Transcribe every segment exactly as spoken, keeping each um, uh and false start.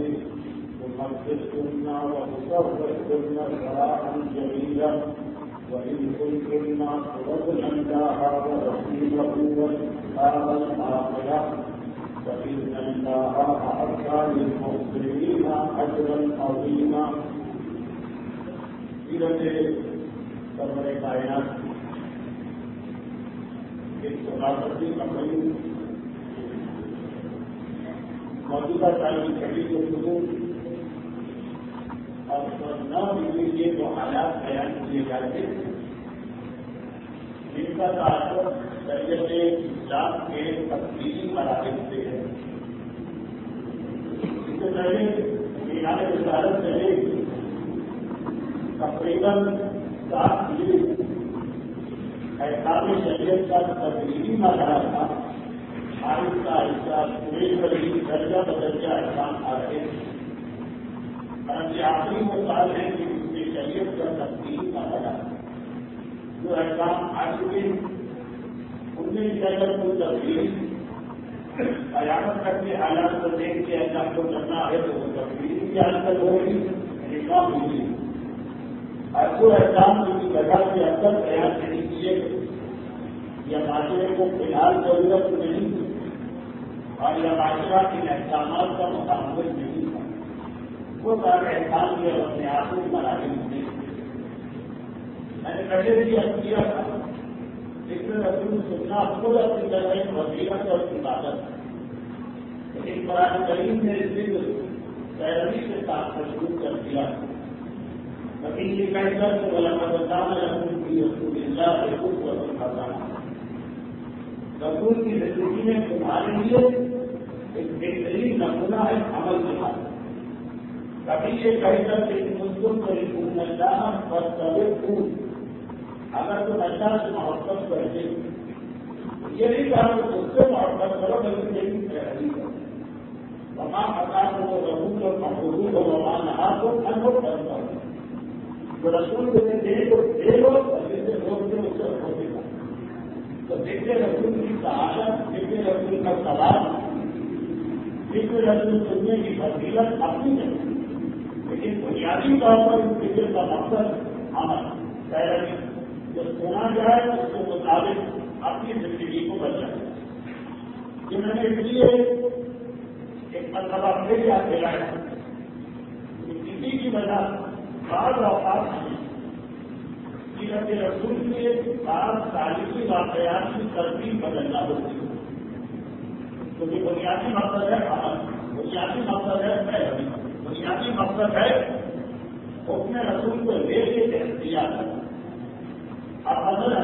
ومكركن وتصرفكن صراحا جميلا وإن كنتن تردن الله ورسوله والدار الآخرة فإن الله أعد للمحسنين أجرا عظيما. سیرت سرور کائنات ایک خلاصتی عملی موجودہ تعلیم کبھی کو شروع اور نو ڈگری کے جو حالات بیان کیے جاتے ہیں جن کا تعلق شریعت اسلام کے تفصیلی مراحل سے ہے. اس سے پہلے میران وزارت سے تقریباً سات ڈگری احکام شریعت کا تفصیلی مرحلہ تھا. آہستہ آہستہ پورے بڑی درجہ بدرجہ احکام آ رہے ہیں. یہ آخری مثال ہے کہ اس میں شریعت کا تفصیل کا بڑا جو احکام آ چکے ہیں ان میں بھی اگر کوئی تفصیل قیامت تک کے حالات کو دیکھ کے احکام کو کرنا ہے تو وہ تفصیل کی حد تک ہوگی احکام ہوگی. اور جو احکام کی جگہ کے اندر تیار نہیں کیے یا معاشرے کو فی الحال ضرورت نہیں اور یا معاشرہ کے احکامات کا مطابق نہیں تھا وہ سارے احکام کے اپنے آپ کو مراحل میں میں نے پہلے بھی عرض کیا تھا اس میں رسول سننا خود اپنی طرح ایک وسیلت اور عبادت ہے. لیکن قرآن کریم نے اس دن پیروی کے ساتھ مشہور کر دیا. لیکن یہ کہہ کر کہ ولقد کان لکم فی رسول اللہ اسوۃ حسنہ رسول کی زندگی میں تمہارے لیے ایک بہترین نمونہ ہے عمل کے حال. کبھی یہ کہہ کر کہ مسلم کو رسول اللہ اور طبیعت اگر تم اللہ سے محبت کرتے یہ نہیں کہا کہ اس سے محبت کرو بلکہ یہی تحریر کرو. وہاں پتا کو رسول اور محبوب ہو وہاں نہا کو انوٹ کرتا ہوں جو رسول تمہیں دے تو دے لو اور جس سے روک دے اس سے روک دے گا. تو دیکھتے رسول کی سعادت دیکھتے رسول کا ثواب دیکھتے رسول سننے کی فضیلت اپنی ہے. لیکن بنیادی طور پر اس فکر کا مقصد عمل پیروی جو سنا جائے اس کے مطابق اپنی زندگی کو بچائے. یہ میں نے اس لیے ایک مرتبہ پھر یاد دلایا کہ کسی کی وجہ بعض اوقات سیرت رسول کے بعض تاریخی واقعات کی ترتیب بدلنا ہوتی ہے. کیونکہ بنیادی مقصد ہے عمل بنیادی مقصد ہے پیروی بنیادی مقصد ہے حکم رسول کو لے کے دیا کرنا. اب حضرت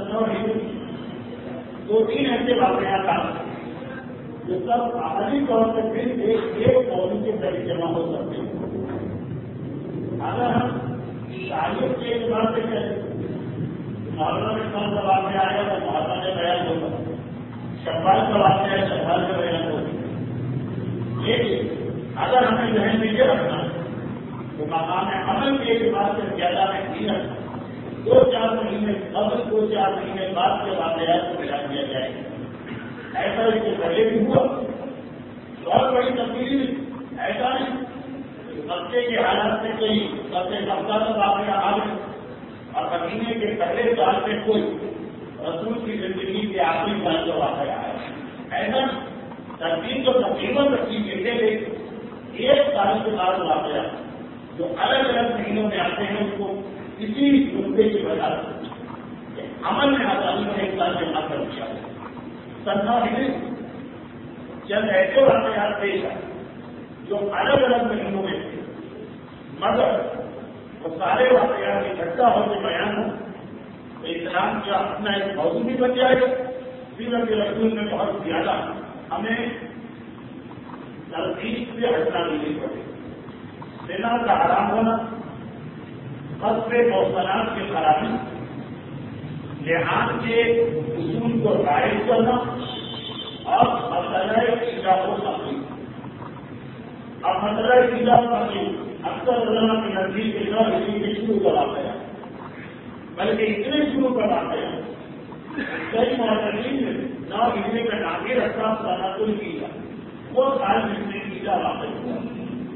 دو تین ایسے واقعات آتے ہیں جو سب عملی طور سے پھر ایک ایک قومی کے ذریعے جمع ہو سکتے ہیں. اگر ہم تعلیم کے اعتبار سے کریں محرم میں کون سا واقعہ آیا تو محرم میں بیان ہوگا. شوال کا واقعہ ہے شوال میں بیان ہوگا. لیکن اگر ہمیں ذہن میں یہ رکھنا ہے تو مقام عمل کے اعتبار سے زیادہ میں نہیں رکھنا. دو چار مہینے قبل دو چار مہینے بعد کے واقعات کو ملا دیا جائے گا. ایسا اس سے پہلے بھی ہوا بہت بڑی تبدیلی ایسا نہیں مکے کے حالات سے کوئی سب ہفتہ تک واقعہ آ گئے اور مہینے کے پہلے سال میں کوئی رسول کی زندگی کے آخری سال کا واقعہ آیا. ایسا ترتیب تو تقریباً رکھی گئی ہے لیکن ایک سال کے بعد واقعہ جو الگ الگ مہینوں میں آتے ہیں اس کو کسی مدعے کی وجہ سے عمل میں آسانی میں ایک سال جمع کر دیا. سننا نہیں چند ایسے واقعات پیش آئے جو الگ الگ مہینوں میں تھے مگر وہ سارے واقعات اکٹھا ہو کے بیان ہو تو اسلام کا اپنا ایک موضوع بھی بن جائے گا. سیرت رسول میں بہت زیادہ ہمیں ترتیب سے ہٹنا نہیں پڑے. زنا کا حرام ہونا قصب موصلات کی خرابی لحاظ کے اصول کو رائج کرنا اور مسئلہ قیدا کو تقسیم. اب مسئلہ قیدا تقسیم اکثر علماء کے نزدیک نہ اسی کے شروع کرا گیا بلکہ اتنے شروع کرا گیا کئی معتدین نے نہ اتنے کا ناگے رکھا تناسل کیا وہ سال جس نے قیدا واقع ہوا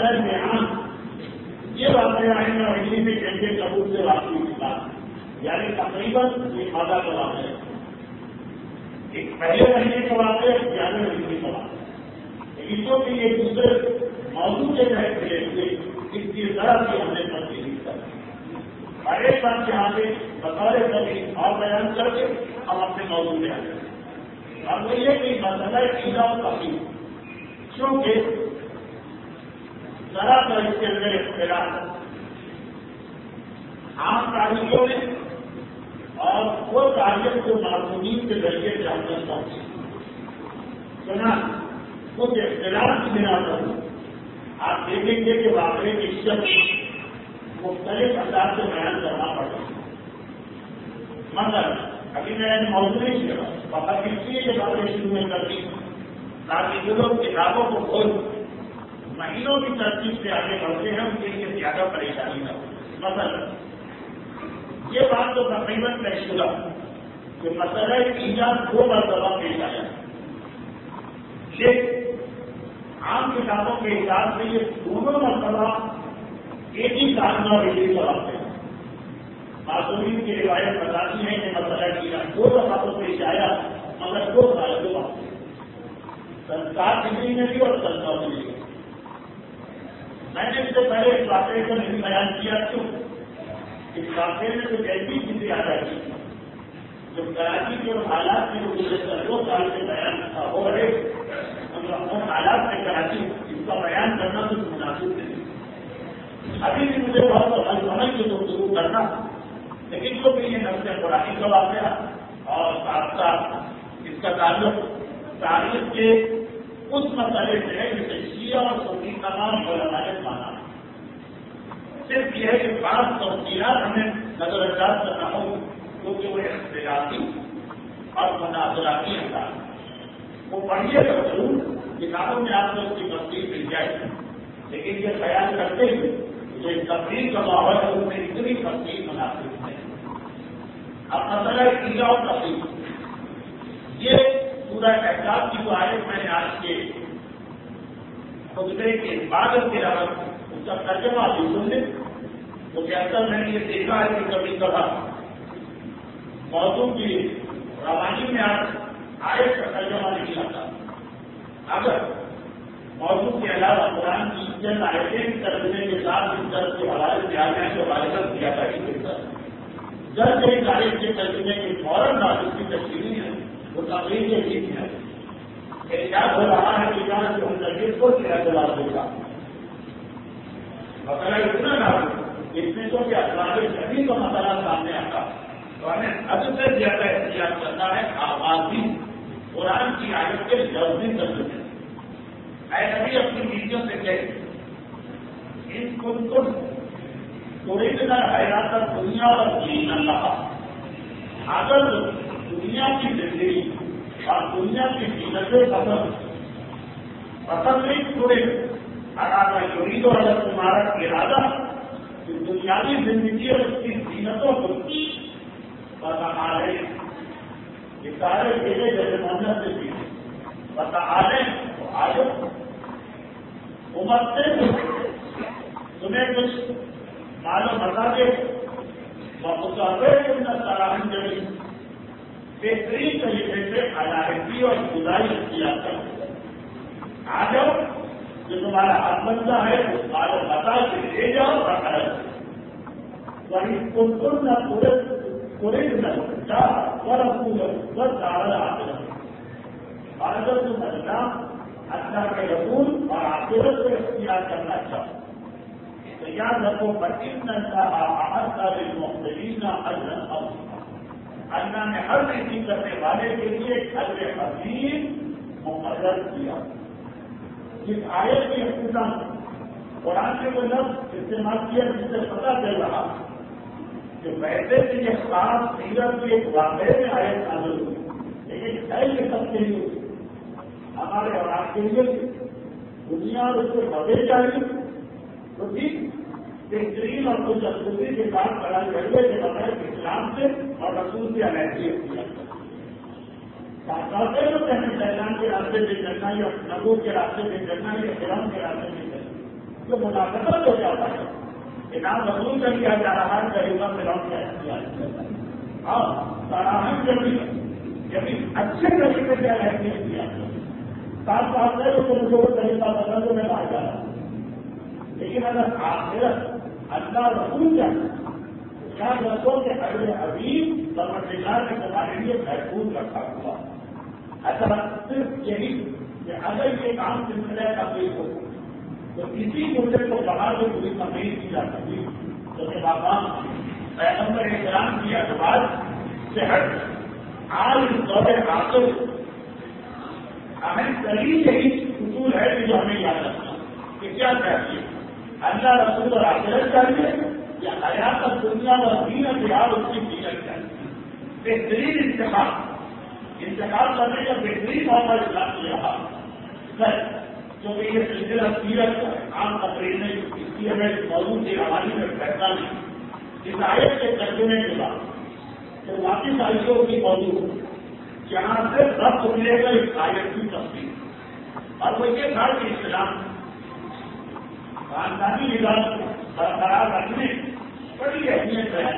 مسئلہ بیان یہ واقعہ ہے اور اسی میں جیسے قبول سے واقعی کی بات یعنی تقریباً یہ مادہ کا واقعہ ہے. ایک پہلے مہینے کا واقعہ ہے گیارہویں مہینے کا واقعہ ہے. عیسوں کے یہ دوسرے موضوع کے تحت ملے ہوئے اس کی طرح کی ہم نے تبدیلی کر ہر ایک بات کے آگے بطور کبھی اور بیان کر کے ہم اپنے موضوع میں آ جائیں. اور وہ یہ کہ مسئلہ عیدا و تقسیم کیونکہ ذرا تو اس کے اندر اختلاف عام تاریخوں میں اور وہ تاریخ جو معصومین کے ذریعے سے ہم تک پہنچی سنا کچھ اختلاف کی بنا پر آپ دیکھیں گے کہ واقعے کی شکل مختلف انداز سے بیان کرنا پڑتا ہے. مگر ابھی میں نے موضوع نہیں کیا وقت اس لیے یہ باتیں شروع میں کر دی تاکہ جو لوگ کتابوں کو کھول مہینوں کی ترتیب سے آگے بڑھتے ہیں ان کے لیے زیادہ پریشانی نہ ہو. مثلا یہ بات تو تقریباً طے شدہ کہ مسئلہ ایجاد دو مرتبہ پیش آیا. لیکن عام کتابوں کے حساب سے یہ دونوں مرتبہ ایک ہی سال میں اور ایک ہی سوال ہے. معصومین کی روایت بتاتی ہے کہ مسئلہ ایجاد دو دفعہ تو پیش آیا مگر دو سال کے بعد سنسار ڈگری میں بھی اور سنسار ڈگری میں. میں نے اس سے پہلے اس واقعے کو نہیں بیان کیا کیوں اس واقعے میں کچھ ایسی چیزیں آ جاتی ہیں جو کراچی کے حالات میں گزشتہ دو سال سے بیان ہو رہے ان حالات میں کراچی اس کا بیان کرنا کچھ مناسب نہیں. ابھی بھی مجھے بہت سمجھ کے تو شروع کرنا لیکن جو کہ یہ نقص قرآن کا واقعہ اور ساتھ ساتھ اس کا تعلق تاریخ کے اس مسئلے سے ہے جسے شیعہ اور سنی تمام علماء نے مانا. صرف یہ ہے کہ بعض تفصیلات ہمیں نظر انداز کرنا ہو کیونکہ وہ اختلافی اور مناظراتی انداز وہ پڑھیے گا ضرور کتابوں میں آپ کو اس کی تفصیل مل جائے لیکن یہ خیال کرتے ہوئے جو تفریح کا ماحول ہے اس میں اتنی تفصیل مناسب ہے. اب مسئلہ عیدا اور تفریح یہ پورا احساس کی جو آیت میں نے آج کے خطبے کے بعد کے رقم اس کا ترجمہ بھی سن لیں تو اصل میں نے یہ دیکھا ہے کہ کبھی کبھار موضوع کی روانی میں آیت کا ترجمہ نہیں آتا. اگر موضوع کے علاوہ قرآن کی چند آیتیں ترجمے کے ساتھ اس درد کے حوالے سے آ جائیں تو غالباً زیادہ ہی بہتر ہے. جب ایک آیت کے ترجمے کے فوراً بعد اس کی تشکیل ہے وہ تقریر کے بیچ ہے احتیاط ہو رہا ہے کہ جہاں جو ہم تقریر کو کیا جواب دے گا مسئلہ اتنا نہ ہو اس میں تو کیا سبھی کا مسئلہ سامنے آتا تو ہمیں حد سے زیادہ احتیاط کرنا ہے آبادی قرآن کی آیت کے لفظی ترجمے اے نبی اپنی بیویوں سے کہے ان کو تم تريدنا حیات دنیا اور دین اللہ اگر دنیا کی زندگی اور دنیا کی زینتیں پسند پسند نہیں چھوڑے اگر یرید اور اگر تمہارا ارادہ کہ دنیاوی زندگی اور اس کی زینتوں کو پتہ آ رہے یہ سارے چیزیں جیسے محنت سے سیکھے پتہ آ رہے تو آ جاؤ عمر سے تمہیں کچھ معلوم بتا دے بہت سراہن جگہ بہترین طریقے سے علاحدگی اور خدائی اختیار کر آ جاؤ جو تمہارا ہاتھ بنتا ہے اس معلوم بتا کے لے جاؤ اور خرچ وہی کن کن نہ پورے پورے نہ بس زیادہ آتے اور اگر تم اللہ اللہ کے رسول اور آخرت کو اختیار کرنا چاہو تو یاد رکھو فَإِنَّ اللَّهَ أَعَدَّ لِلْمُحْسِنِينَ أَجْرًا عَظِيمًا اللہ نے ہر نیکی کرنے والے کے لیے ایک اجر عظیم مقرر کیا. جس آیت کی اختتام قرآن کے وہ لفظ استعمال کیا جس سے پتہ چل رہا کہ ویسے سے یہ خاص سیرت کے ایک واقعے میں آیت نازل ہوئی لیکن ہے یہ سب کے لیے ہمارے اور آپ کے لیے دنیا اور اس کے مزے چاہیے تو ٹھیک بہترین اور کچھ افسوسی کے ساتھ لڑائی جھگڑے کے بغیر اسلام سے اور رسول سے علیحدگی اختیار کرتے تو کہیں سیلان کے راستے پہ چلنا یا نبوت کے راستے پہ چلنا یا فرعون کے راستے پہ چلنا جو منافقت ہو جاتا ہے کہ نام رسول کر دیا جا رہا ہے غریبوں سے لوٹ کیا کیا ہاں سراہن ضروری ہے یعنی اچھے طریقے سے رہتے کیا ساتھ ساتھ ہے تو مجھے وہ طریقہ بدل تو میں آ جا رہا ہوں لیکن اگر آخرت اللہ رسول کیا یاد رکھو کہ اگلے حبیب پروردگار نے تمہارے لیے محفوظ رکھا ہوا ایسا صرف یہی کہ اگر یہ کام سلسلہ کا کوئی ہو تو کسی مدعے کو باہر سے پوری تمہید کی جا سکتی تو کہ بابا پیغمبر احترام کی اخبار صحت آج اس دور حاصل ہمیں ترین یہی اصول ہے کہ جو ہمیں یاد رکھنا کہ کیا چاہیے اللہ رسول اور آخرت چاہیے یا حیات اور دنیا اور دین بہار اس کی سیرت چاہیے بہترین انتخاب انتخاب کرنے کا بہترین موقع اسلام نے رہا سر جو کہ یہ سلسلہ سیرت عام تقریر میں اس کی ہمیں موضوع کے حوالے میں فیصلہ نہیں اس آیت کے ترجمے کے بعد تو واپس آئیوں کی موضوع جہاں سے ربط ملے گا اس آیت کی تفصیل اور وہ یہ تھا کہ اسلام خاندانی نظام برقرار رکھنے بڑی اہمیت ہے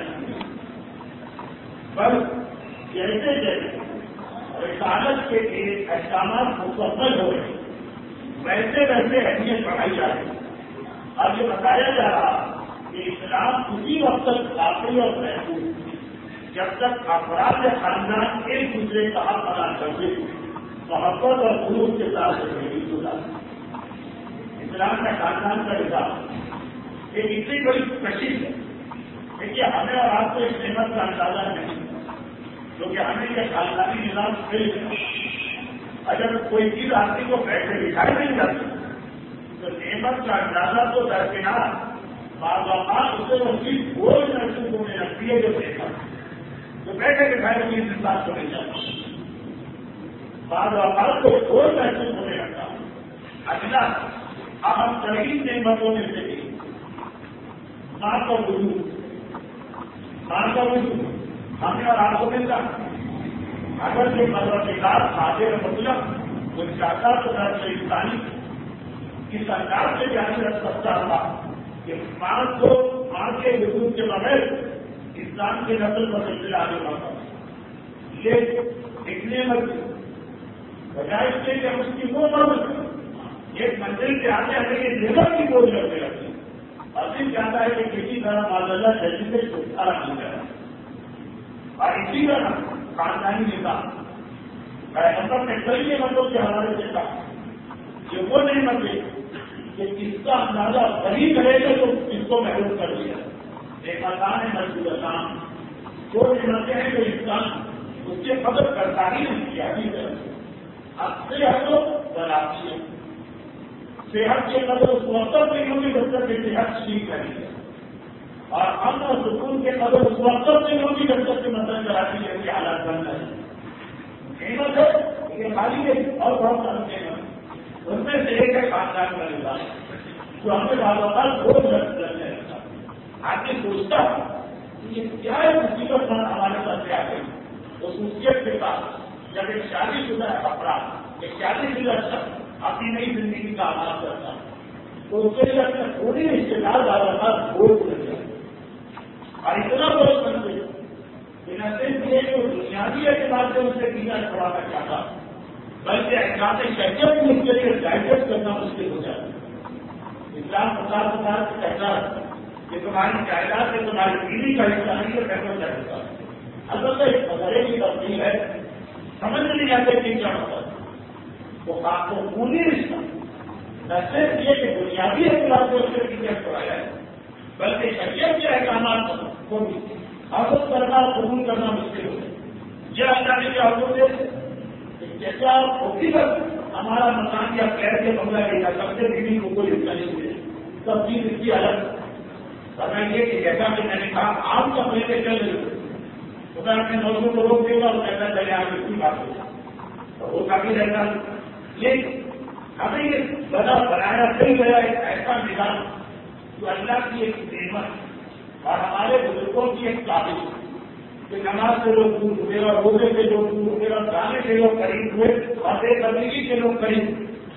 پر جیسے جیسے رسالت کے احکامات مکمل ہو رہے ویسے ویسے اہمیت بڑھائی جا رہی اور یہ بتایا جا رہا کہ اسلام اسی وقت تک باقی اور محفوظ جب تک افراد خاندان ایک دوسرے کا حق ادا کرتے محبت اور خلوص کے ساتھ زندگی گزارتے اسلام کا خاندان کا نظام ایک اتنی بڑی کشش ہے دیکھیے ہمیں اور آپ کو اس نعمت کا اندازہ نہیں کیونکہ ہمیں یہ خاندانی نظام فیل ہے اگر کوئی چیز آدمی کو پیسے دکھائی نہیں جاتی تو نعمت کا اندازہ تو درکنار بعض اوقات اسے وہ چیز بوجھ محسوس ہونے لگتی ہے جو دیکھا جو پیسے دکھائی ہوئی انسان کو نہیں جاتا بعض اوقات کو بوجھ محسوس ہونے لگتا اگلا اہم ترین نعمتوں میں سے ماں کا وجود ماں کا وجود ہمیں اور آپ کو ملتا اگر یہ پروردگار حاضر مطلب وہ چاہتا تو درد انسانی کی سرکار سے جاری رکھ سکتا تھا کہ ماں کو ماں کے وجود کے بغیر اسلام کے نسل پر سلسلہ آگے بڑھتا یہ اتنے مرضی بجائے اس کے کہ اس کی وہ مرض ایک منزل سے آتے آتے یہ لیبر کی بوجھ رکھنے لگتی اور پھر چاہتا ہے کہ کسی طرح معذلہ جیسی سے چھٹکارا مل جائے اور اسی طرح خاندانی نظام پیغمبر نے کئی نعمتوں کے حوالے سے کہا کہ وہ نعمت ہے کہ اس کا اندازہ وہی کرے گا تو اس کو محروم کر دیا ایک آسان ہے مزدور آسان وہ نعمتیں ہیں جو انسان اس کے قدر کرتا ہی نہیں کیا بھی طرح اب صحت تو بناتی ہے صحت کے قدر اس وقت نہیں ہوگی جب تک کہ صحت ٹھیک کرے گی اور امن اور سکون کے قدر اس وقت نہیں ہوگی جب تک کہ مدد کراتی ہے کہ حالات بن رہے قیمت ہے یہ خالی ہے اور بہت سارے قیمت ان میں سے ایک ہے خاندان کا نظام جو ہمیں بعض اوقات بہت درد کرنے لگتا آدمی سوچتا یہ کیا ہے مصیبت پر ہمارے ساتھ کیا ہے اس مصیبت کے ساتھ جب ایک شادی شدہ افراد ایک شادی شدہ شخص اپنی نئی زندگی کا آغاز کرتا تو اس کے لیے اپنے پوری رشتے دار بعض اوقات بوجھ بن جائے اور اتنا بہت بنتے کہ نہ صرف یہ جو بنیادی اعتبار سے اسے پیچھا چھڑانا چاہتا بلکہ احساس شہریت میں اس کے لیے ڈائجسٹ کرنا مشکل ہو جاتا ہے اسلام پچاس پچاس سے کہتا ہے کہ تمہاری جائیداد سے تمہاری پیڑھی کا حصہ نہیں ہے فیصلہ کیا ہوتا ہے البتہ ایک مظاہرے کی تبدیل ہے سمجھ نہیں آتے کہ کیا ہوتا ہے وہ آپ کو پوری رشتہ نہ صرف یہ کہ بنیادی اعتبار سے اس سے پیچھا چھڑایا ہے بلکہ شریعت کے احکامات کو بھی حاصل کرنا اور قبول کرنا مشکل ہو جائے یہ اللہ نے کیا حکم دے جیسے آپ ہوتی کر ہمارا مکان یا پیر کے بنگلہ لے جا سب سے بیوی کو کوئی حصہ نہیں ملے سب چیز اس کی الگ بتائیے کہ جیسا کہ میں نے کہا آپ کا پہلے چل رہے تو میں اپنے موضوع کو روک دے گا اور کہنا چلے آپ اس کی بات ہو تو وہ کافی رہتا لیکن ہمیں یہ بنا بنایا صحیح گیا ایک ایسا نظام جو اللہ کی ایک نعمت اور ہمارے بزرگوں کی ایک تعریف کہ نماز سے لوگ دور ہوئے اور روزے سے لوگ دور ہوئے اور گانے سے لوگ قریب ہوئے اور بے تبلیغی کے لوگ قریب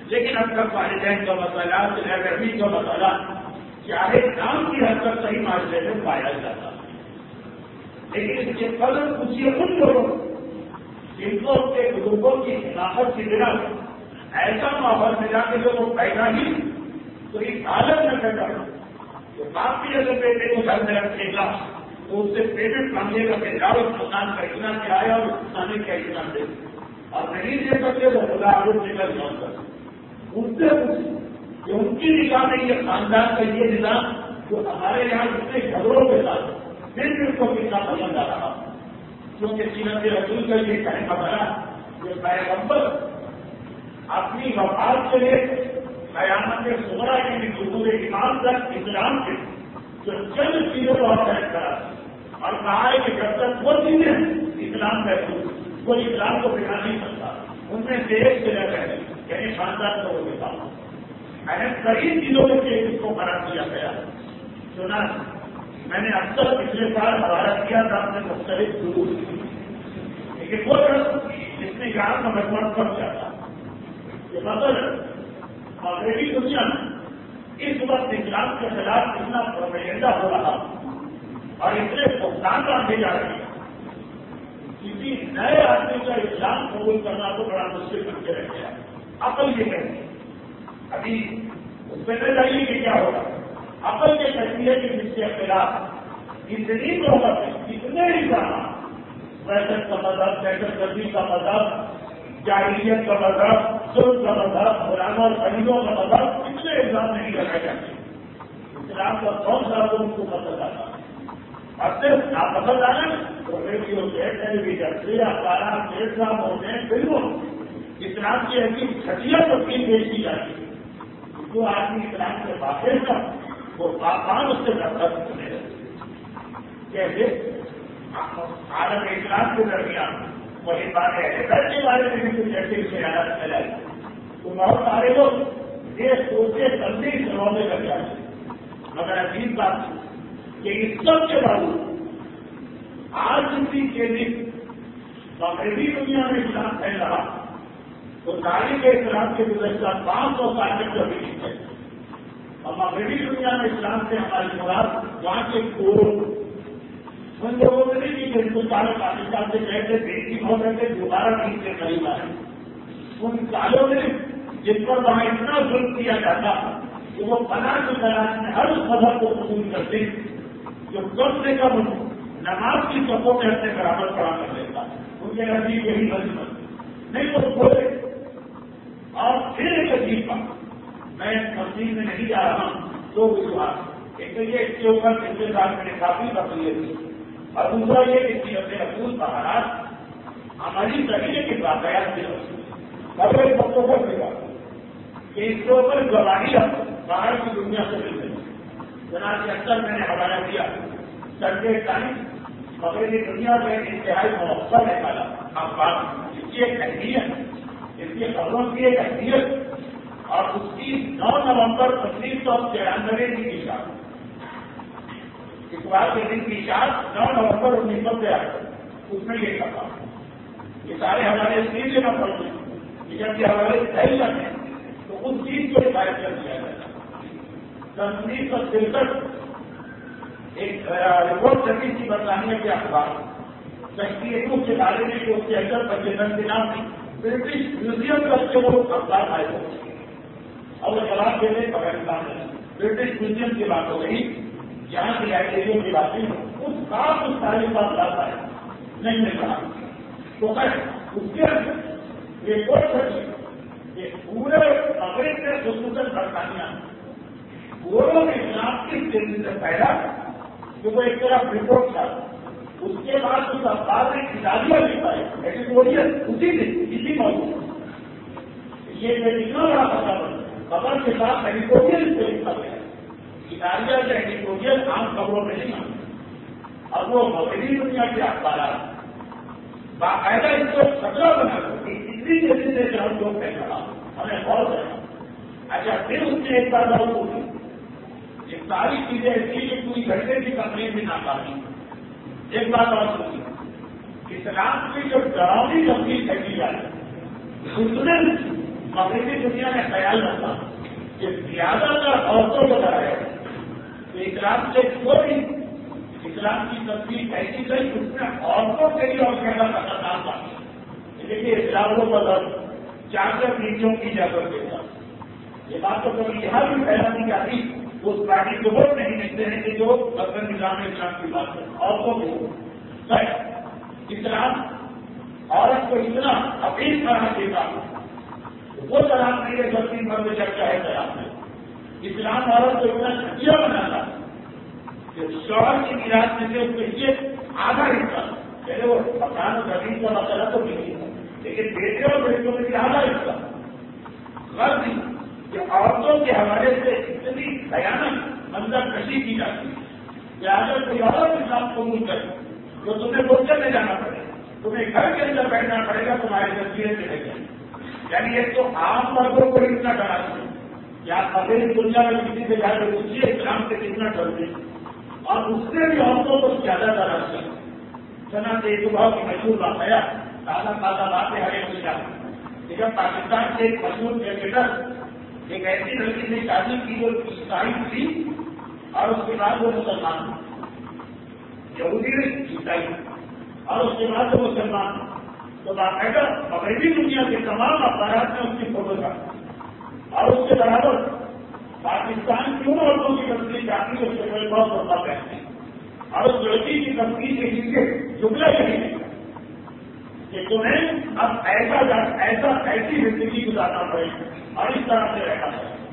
لیکن اب تک والدین کا مسئلہ گرمی کا مسئلہ چاہے نام کی حد تک صحیح معاشرے میں پایا جاتا ہے، لیکن اس کے قدر پوچھیے ان لوگوں جن کو اپنے بزرگوں کی شناخت کی بنا ایسا ماحول ملا کہ جو وہ پیدا ہی تو اس حالت میں پیدا تو باپ بھی اگر بیٹے کو گھر میں رکھے گا تو اس سے پیمنٹ مانگے گا کہ جاؤ اس مکان کا اتنا کرایہ اور اس کھانے کا اتنا دے، اور نہیں دے سکتے تو خدا آگے نکل جاؤ کر ان سے کہ ان کی نگاہ میں یہ خاندان کا یہ نظام جو ہمارے یہاں کتنے جھگڑوں کے ساتھ پھر بھی اس کو کتنا پسند آ رہا، کیونکہ سیرت رسول کا یہ کہنا بنا کہ پیغمبر اپنی وفات کے لیے قیامت صغریٰ یعنی ظہور امام تک اسلام کے جو چند چیزوں کو طے کرا اور کہا ہے کہ جب تک وہ چیزیں اسلام میں وہ اسلام کو بنا نہیں سکتا، ان میں سے ایک سے رہ گئے یعنی خاندان کو وہ بتاؤ اہم ترین چیزوں میں سے اس کو قرار دیا گیا۔ سنا میں نے اکثر پچھلے سال حوالہ کیا تھا اپنے مختلف گرو، لیکن وہ جس نے یہاں کا مجموعہ پڑ جاتا کہ مطلب مغربی دنیا میں اس وقت اسلام کے خلاف اتنا پروپیگنڈا ہو رہا اور اتنے بھگتان باندھے جا رہے ہیں، کسی نئے آدمی کا اسلام قبول کرنا تو بڑا مشکل بن کے رہ گیا۔ عقل یہ کہتی ہے ابھی اس میں نہ جائیے کہ کیا ہوگا، عقل یہ کہتی ہے کہ جس کے خلاف اتنی محبت ہے، اتنے انسان ویسٹ کا مذہب، دہشت گردی کا مذہب، جاہلیت کا مذہب، ظلم کا مذہب، غلاموں اور غریبوں کا مذہب، اتنے الزام نہیں لگائے جاتے۔ اسلام کا کون سا لوگ کو پسند آتا اور صرف آپ پسند آنا تو ریڈیو سے ٹیلی ویژن سے اخبارات سے ڈراموں میں فلموں اسلام کی ایسی گھٹیا تصویر پیش کی جاتی ہے جو آدمی اسلام سے واقع تھا وہ پاکان اس سے نفرت ہونے لگے۔ کیسے عالم اسلام کے درمیان وہی بات ہے کے بارے میں بھی کچھ ایسے خیالات پھیلائی تو بہت سارے لوگ یہ سوچے سمجھے سرونے لگ جاتے، مگر عجیب بات کہ اس سب کے باوجود آج اسی کے دن مغربی دنیا میں اسلام پھیل رہا تو تاریخ اسلام کے گزشتہ پانچ سو سال میں کبھی نہیں ہے، اور مغربی دنیا میں اسلام سے ہماری مراد وہاں کے کوڑوں ان لوگوں نے نہیں کہ ہندوستان اور پاکستان سے کہتے دیسی ہو کر کے دوبارہ تین کے قریب آئے، ان سالوں میں جن پر وہاں اتنا ظلم کیا جاتا کہ وہ پناہ کی تلاش میں ہر اس مذہب کو قبول کرتے جو کم سے کم نماز کی صفوں میں اپنے برابر پڑا کر لیتا، ان کے نزدیک یہی مذہب نہیں تو بولے۔ اور پھر ایک عجیب بات، میں تفصیل میں نہیں جا رہا ہوں، دو وجوہات، ایک تو یہ اس کے اوپر پچھلے سال میں نے کافی تفصیل دی، اور دوسرا یہ کہ سیرت رسول کا حالات ہماری طریقے کے واقعات سے خبر ایک وقتوں پر ملا کہ اس کے اوپر گواہی باہر کی دنیا سے مل گئی۔ جناب کے اکثر میں نے حوالہ کیا سنڈے ٹائمز مغربی دنیا میں انتہائی مؤثر نکالا اخبار، اس کی ایک اہمیت، اس کی خبروں کی ایک اہمیت اور اس کی نو نومبر انیس سو ترانوے کی اشاعت، اس بار کے دن کی اشاعت نو نومبر انیس سو ترانوے اس میں یہ کہا یہ سارے حوالے سیدھے نہ پڑتے جب یہ حوالے صحیح کرتے ہیں تو اس چیز کو فائد کر دیا جاتا ہے۔ انیس سو ترسٹھ ایک رپورٹ چلی تھی برطانیہ کے اخبار تشکیلوں کے بارے میں جو اس کے اندر پنجن کے نام تھی برٹش میوزیم کا سے وہ اخبار آئے ہو اور وہ جواب دینے پاکستان میں برٹش میوزیم کی بات ہو گئی جہاں کی لائبریریوں کی باتیں اس خاص اس سارے بات لاتا ہے نہیں مل رہا تو اس کے رپورٹ چلی کہ پورے مغرب سے خصوصاً برطانیہ گوروں میں اسلام کی تیزی سے پہلا کہ وہ ایک طرف رپورٹ تھا، اس کے بعد اس اخبار نے کتابیاں لکھا ہے ایڈیٹوریل اسی دن اسی موضوع یہ اتنا بڑا خبر خبر کے ساتھ ایڈیٹوریل سے لکھا گیا، کتابیاں کے ایڈیٹوریل عام خبروں میں نہیں آتے اور وہ مغربی دنیا کے اخبارات باقاعدہ اس کو خطرہ بنا کر اتنی جیسے سے ہم لوگ کہہ رہا ہمیں غور کرنا۔ اچھا پھر اس نے ایک بار غور ہوئی یہ ساری چیزیں ایسی کہ پوری گھنٹے کی تقریب بھی ناکامی، ایک بات اور سنی اسلام کی جو ڈراؤنی تفصیل کہی جائے اس نے مغربی دنیا نے خیال رکھا کہ زیادہ تر عورتوں کو ڈرایا تو اسلام سے کوئی اسلام کی تصویر ایسی گئی اس میں عورتوں کے لیے اور زیادہ خطرناک بات دیکھیے اسلام کو بدل چار چار نیچوں کی اجازت دیتا یہ بات تو کبھی یہاں بھی پھیلانی چاہتی اس پارٹی کو ووٹ نہیں ملتے ہیں کہ جو اصل نظام اسلام کی بات ہے عورتوں کو اسلام عورت کو اتنا اپیل کرنا دیتا وہ طلاق نہیں ہے غلطی مرد چرچا ہے طلاق میں اسلام عورت کو اتنا شکیہ بناتا کہ شوہر کی میراث میں سے اس کے لیے آدھا حصہ پہلے وہ مکان و زمین کا مسئلہ تو نہیں ہے لیکن بیٹے اور بیٹوں میں سے آدھا حصہ غلطی کہ عورتوں کے حوالے سے اتنی خیانت منظر کشی کی جاتی ہے کہ اگر کوئی عورت اسلام قبول کرے تو تمہیں موچر میں جانا پڑے گا تمہیں گھر کے اندر بیٹھنا پڑے گا تمہارے تصویریں چلے جائیں یعنی ایک تو عام مردوں کو اتنا ڈرا دیں یا اپنی دنیا میں کسی سے جا کے پوچھیے اسلام سے کتنا ڈرتے اور اس سے بھی عورتوں کو زیادہ ڈرا دیں سنا سے ایک بہت ہی مشہور واقعہ تازہ تازہ باتیں ہر ایک کہ جب پاکستان کے ایک مشہور کرکٹر ایک ایسی لڑکی نے شادی کی جو عیسائی تھی اور اس کے بعد وہ مسلمان یہودی نے عیسائی اور اس کے بعد وہ مسلمان تو باقاعدہ مغربی دنیا کے تمام اخبارات میں اس کی فوٹو تھا اور اس کے برابر پاکستان کیوں عورتوں کی تصویر جاتی ہے اس سے کوئی بہت ہوتا پہنتے اور اس لڑکی کی تصویر کے نیچے جملہ یہی نہیں کہ تمہیں اب ایسا ایسا ایسی زندگی گزارنا پڑے اور اس طرح سے رہنا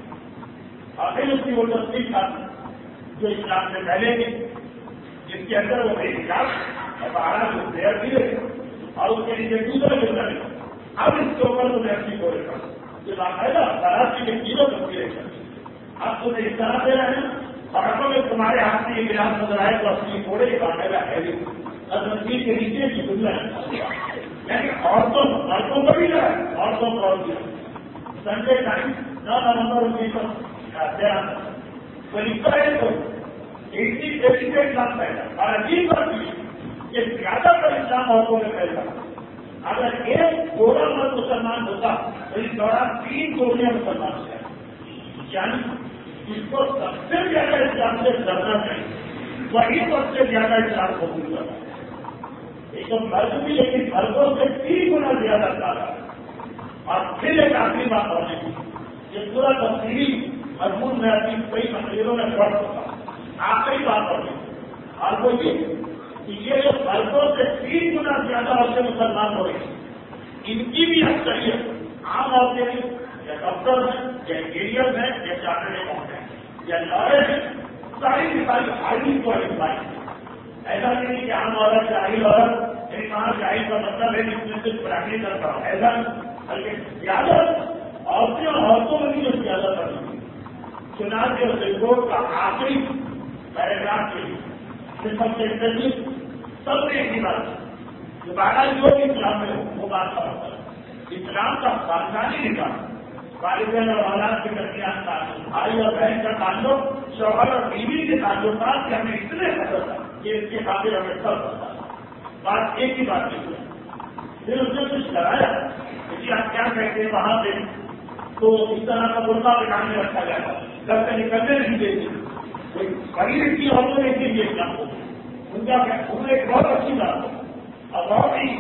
پڑے اور پھر اس کی وہ تصویر تھا جو اسلام سے پہلے کی جس کے اندر وہ میری کتاب بارہ جو پلیئر ملے اور اس کے لیے دوسرا جملہ ہے اب اس کے اوپر تمہیں اپنی کوڑے کر یہ باقاعدہ کراچی کے تینوں تصویریں کر اب تمہیں اس طرح دے رہے ہیں اور اگر تمہارے ہاتھ میں یہ گلاس نظر آئے تو اپنی کوڑے یہ باقاعدہ ہے اور تصویر کے نیچے کی جملہ ہے یعنی عورتوں مردوں کو بھی ہے عورتوں کو اور بھی سنڈے ٹائم نو نومبر انیس سو ترانوے وہ لکھتا ہے تو ایٹی ایٹی کا اسلام پہلا اور عجیب بات یہ زیادہ تر اسلام عورتوں میں پھیلتا اگر ایک گوڑا مرد مسلمان ہوتا تو اس دوران تین گوڑیاں مسلمان ہوتے یعنی جس کو سب سے زیادہ اسلام سے ڈرنا چاہیے وہی سب سے زیادہ اسلام کو قبول کرتا ایک تو مرد بھی لیکن مردوں سے تین گنا زیادہ زیادہ اور پھر ایک آخری بات ہونے کی یہ پورا تفصیلی مضمون میں اپنی کئی تقریروں میں فرق ہوتا آخری بات ہونے اور وہ یہ کہ یہ جو مردوں سے تین گنا زیادہ عورتیں مسلمان ہو رہی ہیں ان کی بھی اکثریت عام عورتیں ہیں یا ڈاکٹر ہیں یا انجینئر ہیں یا چارٹرڈ اکاؤنٹ ہیں یا لائر ہیں ساری کی ساری ہائی کوالیفائی ایسا نہیں کہ عام عورت جاہل عورت میری کہاں جاہل کا مطلب ہے جس میں صرف پڑھائی کرتا ہوں ایسا بلکہ زیادہ عورتیں اور عورتوں میں بھی جو زیادہ کر رہی چنانچہ کے رپورٹ کا آخری پیراگراف کے لیے سب سے انٹرویو سب نے ایک ہی بات دوبارہ جو بھی اسلام میں ہو وہ بات کا ہوتا ہے اسلام کا خاندانی نظام والدین اور اولاد کے درمیان تعلق بھائی اور بہن کا تعلق شوہر اور بیوی کے تعلقات کے ہمیں اتنے خطر تھا کہ اس کے خاطر ہمیں سب پتا بات ایک ہی بات نہیں ہوئی پھر اس نے کچھ کرایا کہ آپ کیا کہتے ہیں وہاں پہ تو اس طرح کا برقع پہنانے میں رکھا جاتا گھر سے نکلنے نہیں دیتی غریب کی عورتوں نے کے لیے اسلام کو ان کا انہوں نے ایک بہت اچھی بات ہو اور بہت ہی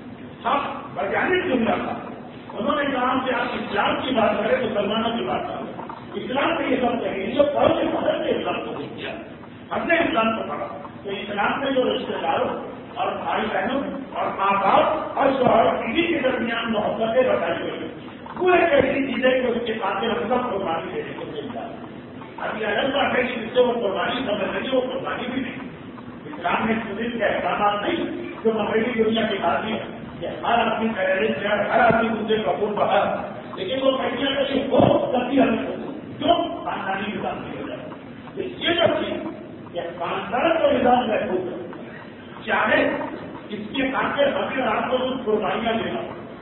حق بجانے کی جملہ تھا انہوں نے کہا کہ آپ اسلام کی بات کریں مسلمانوں کی بات کریں اسلام میں یہ سب کہیں جو پڑھ کے مدد نے اسلام کو نہیں کیا ہم نے اسلام کو پڑھا تو اسلام میں جو رشتے داروں اور بھائی بہنوں اور ماں باپ اور شوہر بیوی کے درمیان محبتیں بتائی گئی وہ ایک ایسی چیز ہے کہ اس کے خاطر ہم سب قربانی دینے کو ملتا ہے ابھی الگ بات ہے کہ جس سے وہ قربانی سمجھ رہی ہے وہ قربانی بھی نہیں اسلام میں سنت کے احکامات نہیں جو مغربی دنیا کی بات ہے کہ ہر آدمی پیرنٹ ہے ہر آدمی دوسرے کپور باہر لیکن وہ کہیں نہ کہیں بہت کبھی ہمیں جو خاندانی نظام کی ہو جائے یہ جو چیز کہ خاندان کا نظام محفوظ ہے چاہے اس کے خاطر ہمیں اور آپ کو کچھ قربانیاں دینا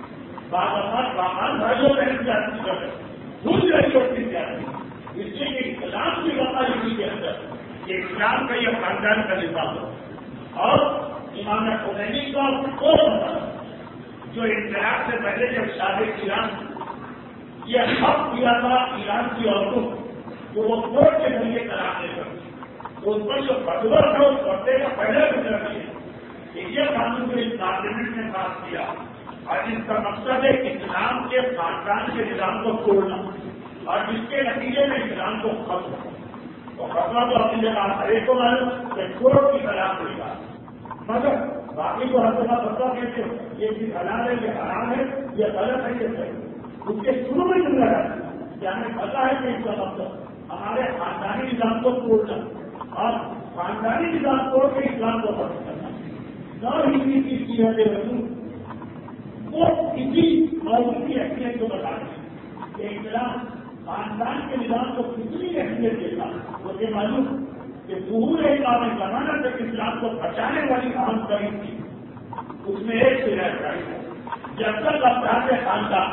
بعض اوقات بامان بھائیوں بہن جاتی کر بھول رہی ہوتی جاتی اس لیے کہ اسلام کی وفاداری کے اندر یہ اسلام کا یہ خاندان کا نظام ہو اور امام خمینی کا کوئی جو انقلاب سے پہلے جب شاہ ایران یہ حق دیا تھا ایران کی عورتوں کو وہ کورٹ کے ذریعے طلاق دے کر تو اس پر جو بدوا تھا اس پردے کا پہلے گزر دیا کہ یہ قانون کو اس پارلیمنٹ نے پاس کیا اور اس کا مقصد ہے اسلام کے خاندان کے نظام کو توڑنا اور جس کے نتیجے میں اسلام کو ختم تو ختم تو اپنی جگہ ہر ایک کو معلوم کہ کورٹ کی طلاق ہوئی بات مگر باقی کو ہر جگہ پتا کہتے ہو یہ چیز حلال ہے یہ حرام ہے یہ غلط ہے یہ صحیح اس کے شروع میں چل رہا ہے کہ ہمیں پتا ہے کہ اس کا مقصد ہمارے خاندانی نظام کو توڑنا اور خاندانی نظام توڑ کے اسلام کو ختم کرنا نہ ہی کسی چیز رسول وہ کسی موضوع کی اہمیت کو بتا دیں کہ اسلام خاندان کے نظام کو کتنی اہمیت دیتا وہ یہ معلوم کہ ظہور اسلام زمانہ تک اسلام کو بچانے والی اہم ترین تھی اس میں ایک سیرت ہے جب تک افراد خاندان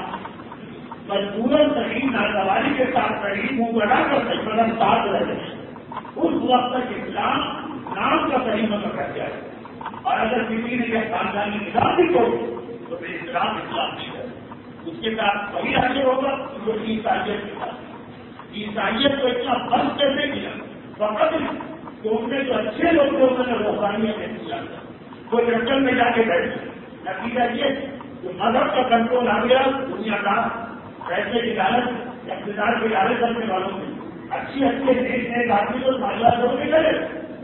مجبوراً صحیح ناگواری کے ساتھ قریب منہ بنا کر صحیح مدد ساتھ رہے اس وقت تک اسلام نام کا صحیح مدد کر جائے اور اگر کسی نے یہ خاندانی نظام بھی توڑ تو پھر اسلام اسلام نہیں ہے اس کے ساتھ وہی حاصل ہوگا جو عیسائیت کے ساتھ عیسائیت کو اتنا بند کیسے کیا فقط کہ ان میں جو اچھے لوگ تھے انہوں نے روحانیت میں کیا وہ جنگل میں جا کے بیٹھے نتیجہ یہ کہ مذہب کا کنٹرول آ گیا دنیا کا پیسے کی لالچ اقتدار کی لالچ کرنے والوں سے اچھی اچھے دیش میں آدمی کو معاملات ہو کے گئے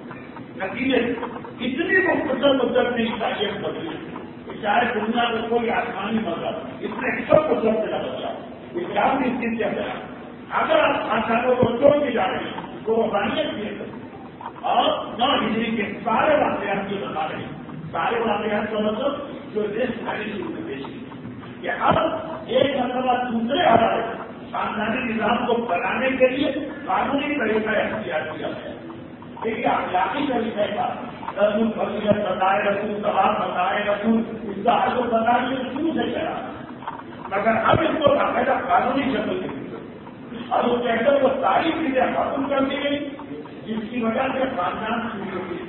نتیجے اتنی مختصر مدت میں عیسائیت بدلی چاہے دنیا میں کوئی آسمانی مذہب اس میں سب کو سب سے بدلا اسلام کی استھتی ہے اگر آپ خاندانوں کو چھوڑ کے جا رہے ہیں تو روحانیت کیے اور نہ ہجری کے سارے واقعات جو بتا رہے ہیں سارے واقعات کا مطلب جو دیش پہلے شروع میں پیش کی کہ اب ایک مرتبہ دوسرے ہمارے خاندانی نظام کو بنانے کے لیے قانونی طریقہ اختیار کیا ہے دیکھیے اخلاقی طریقہ کا رسول فضیلت بتائے رسول ثواب بتائے رسول اس کا حل بتائے شروع سے چلا مگر اب اس کو باقاعدہ قانونی شکل دی اور اس کے اندر وہ ساری چیزیں ختم کر دی گئی جس کی وجہ سے خاندان شروع ہوئی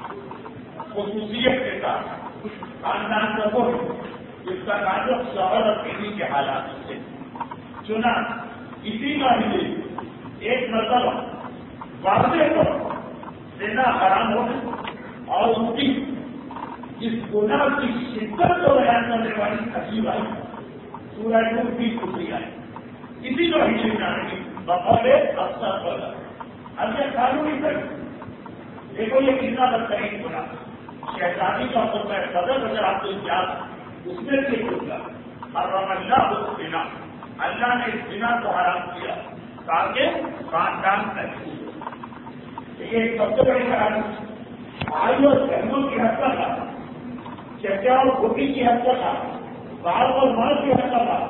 خصوصیت کے ساتھ خاندان کا وہ جس کا تعلق شوہر اور بیوی کے حالات سے چنا اسی کا ہی ایک مرتبہ واضح پر دینا حرام ہو اور ان کی جس گناہ کی شدت کو بیان کرنے والی عجیب آئی سورہ نور کی خوشی آئی کسی کو ہجری جانے کی بقول افسر پر اب یہ قانونی طرح دیکھو یہ کتنا بدترین گناہ شہزادی کا ہوتا ہے صدر اگر آپ کو یاد اس میں سے ہوگا اور اللہ اس بنا اللہ نے اس بنا کو حرام کیا تاکہ خاندان محفوظ ہو یہ ایک سب سے بڑی خرابی بھائی اور بہنوں کی حد تک تھا چچا اور بھوٹی کی حد تک تھا باپ اور ماں کی حد تک تھا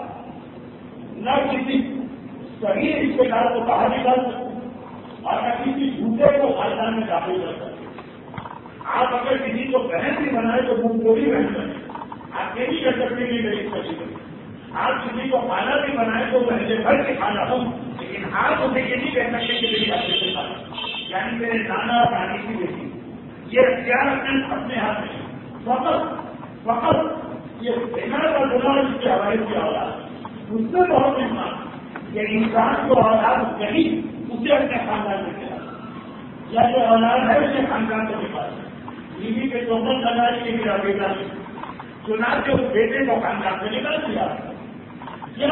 نہ کسی صحیح رشتے دار کو باہر نکال سکتے اور نہ کسی جھوٹے کو خاندان میں داخل کر سکتے آپ اگر کسی کو بہن بھی بنائے تو منہ کو بھی بہن بنے آپ یہ نہیں کر سکتے کہ میری سچی بنے آپ کسی کو کھانا بھی بنائے تو پہلے بھر کے کھانا ہوں لیکن آپ اسے یہ نہیں کہہ سکتے کہ میری اچھے سے کھانا یعنی میرے نانا نانی کی بیٹی یہ اختیار اپنے ہاتھ میں فقط فقط یہ بنا کا گناہ اس کے حوالے سے اولاد اس میں بہت اہم کہ انسان کو اولاد نہیں اسے اپنے خاندان میں کیا یا جو اولاد ہے اسے خاندان کو نکال بیوی کے چوبن لگانے کے لیے بیٹا چنا کے اس بیٹے کو خاندان سے نکال دیا یہ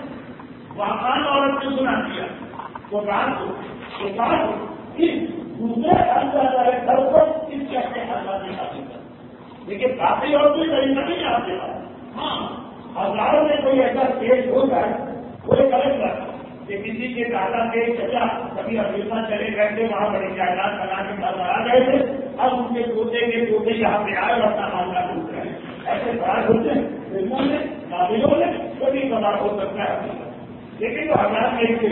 واقعان عورت نے سنا دیا وہ بات ہو وہ بات ہو دوسرے خاندان والے گھر کو اس کے اپنے خاندان میں حاصل کر لیکن باقی اور کوئی طریقہ نہیں آپ کے پاس ہاں ہزاروں میں کوئی ایسا کیس ہو جائے وہ ایک الگ بات کہ کسی کے دادا کے چچا کبھی افریقہ چلے گئے تھے وہاں بڑی جائیداد بنا کے ساتھ آ گئے تھے اب ان کے پوتے کے پوتے یہاں پہ آئے اور اپنا معاملہ ڈھونڈ رہے ہیں ایسے فرار ہوتے ہیں فلموں میں قابلوں میں کبھی کبھار ہو سکتا ہے لیکن وہ ہزار میں ایک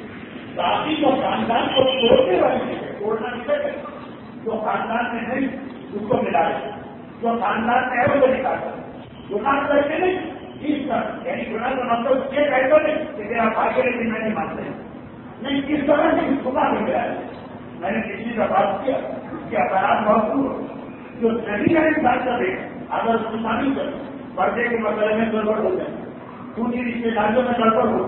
باقی جو خاندان کو توڑنے والی ہے توڑنا نہیں کرتے جو خاندان میں نہیں اس کو ملا دے جو خاندان میں ہے وہ نکالتا گناہ کر کے نہیں اس طرح یعنی گناہ کا مطلب یہ کہتا نہیں کہ میرا بھائی لیکن میں نہیں مانتے نہیں کس طرح سے گناہ ہو گیا ہے میں نے کسی کا بات کیا اس کے اثرات بہت دور جو صحیح ہے انسان کا دیکھ اگر اس کی مانی کر پردے کے مسئلے میں گڑبڑ ہو جائے دوسری رشتے داریوں میں گڑبڑ ہو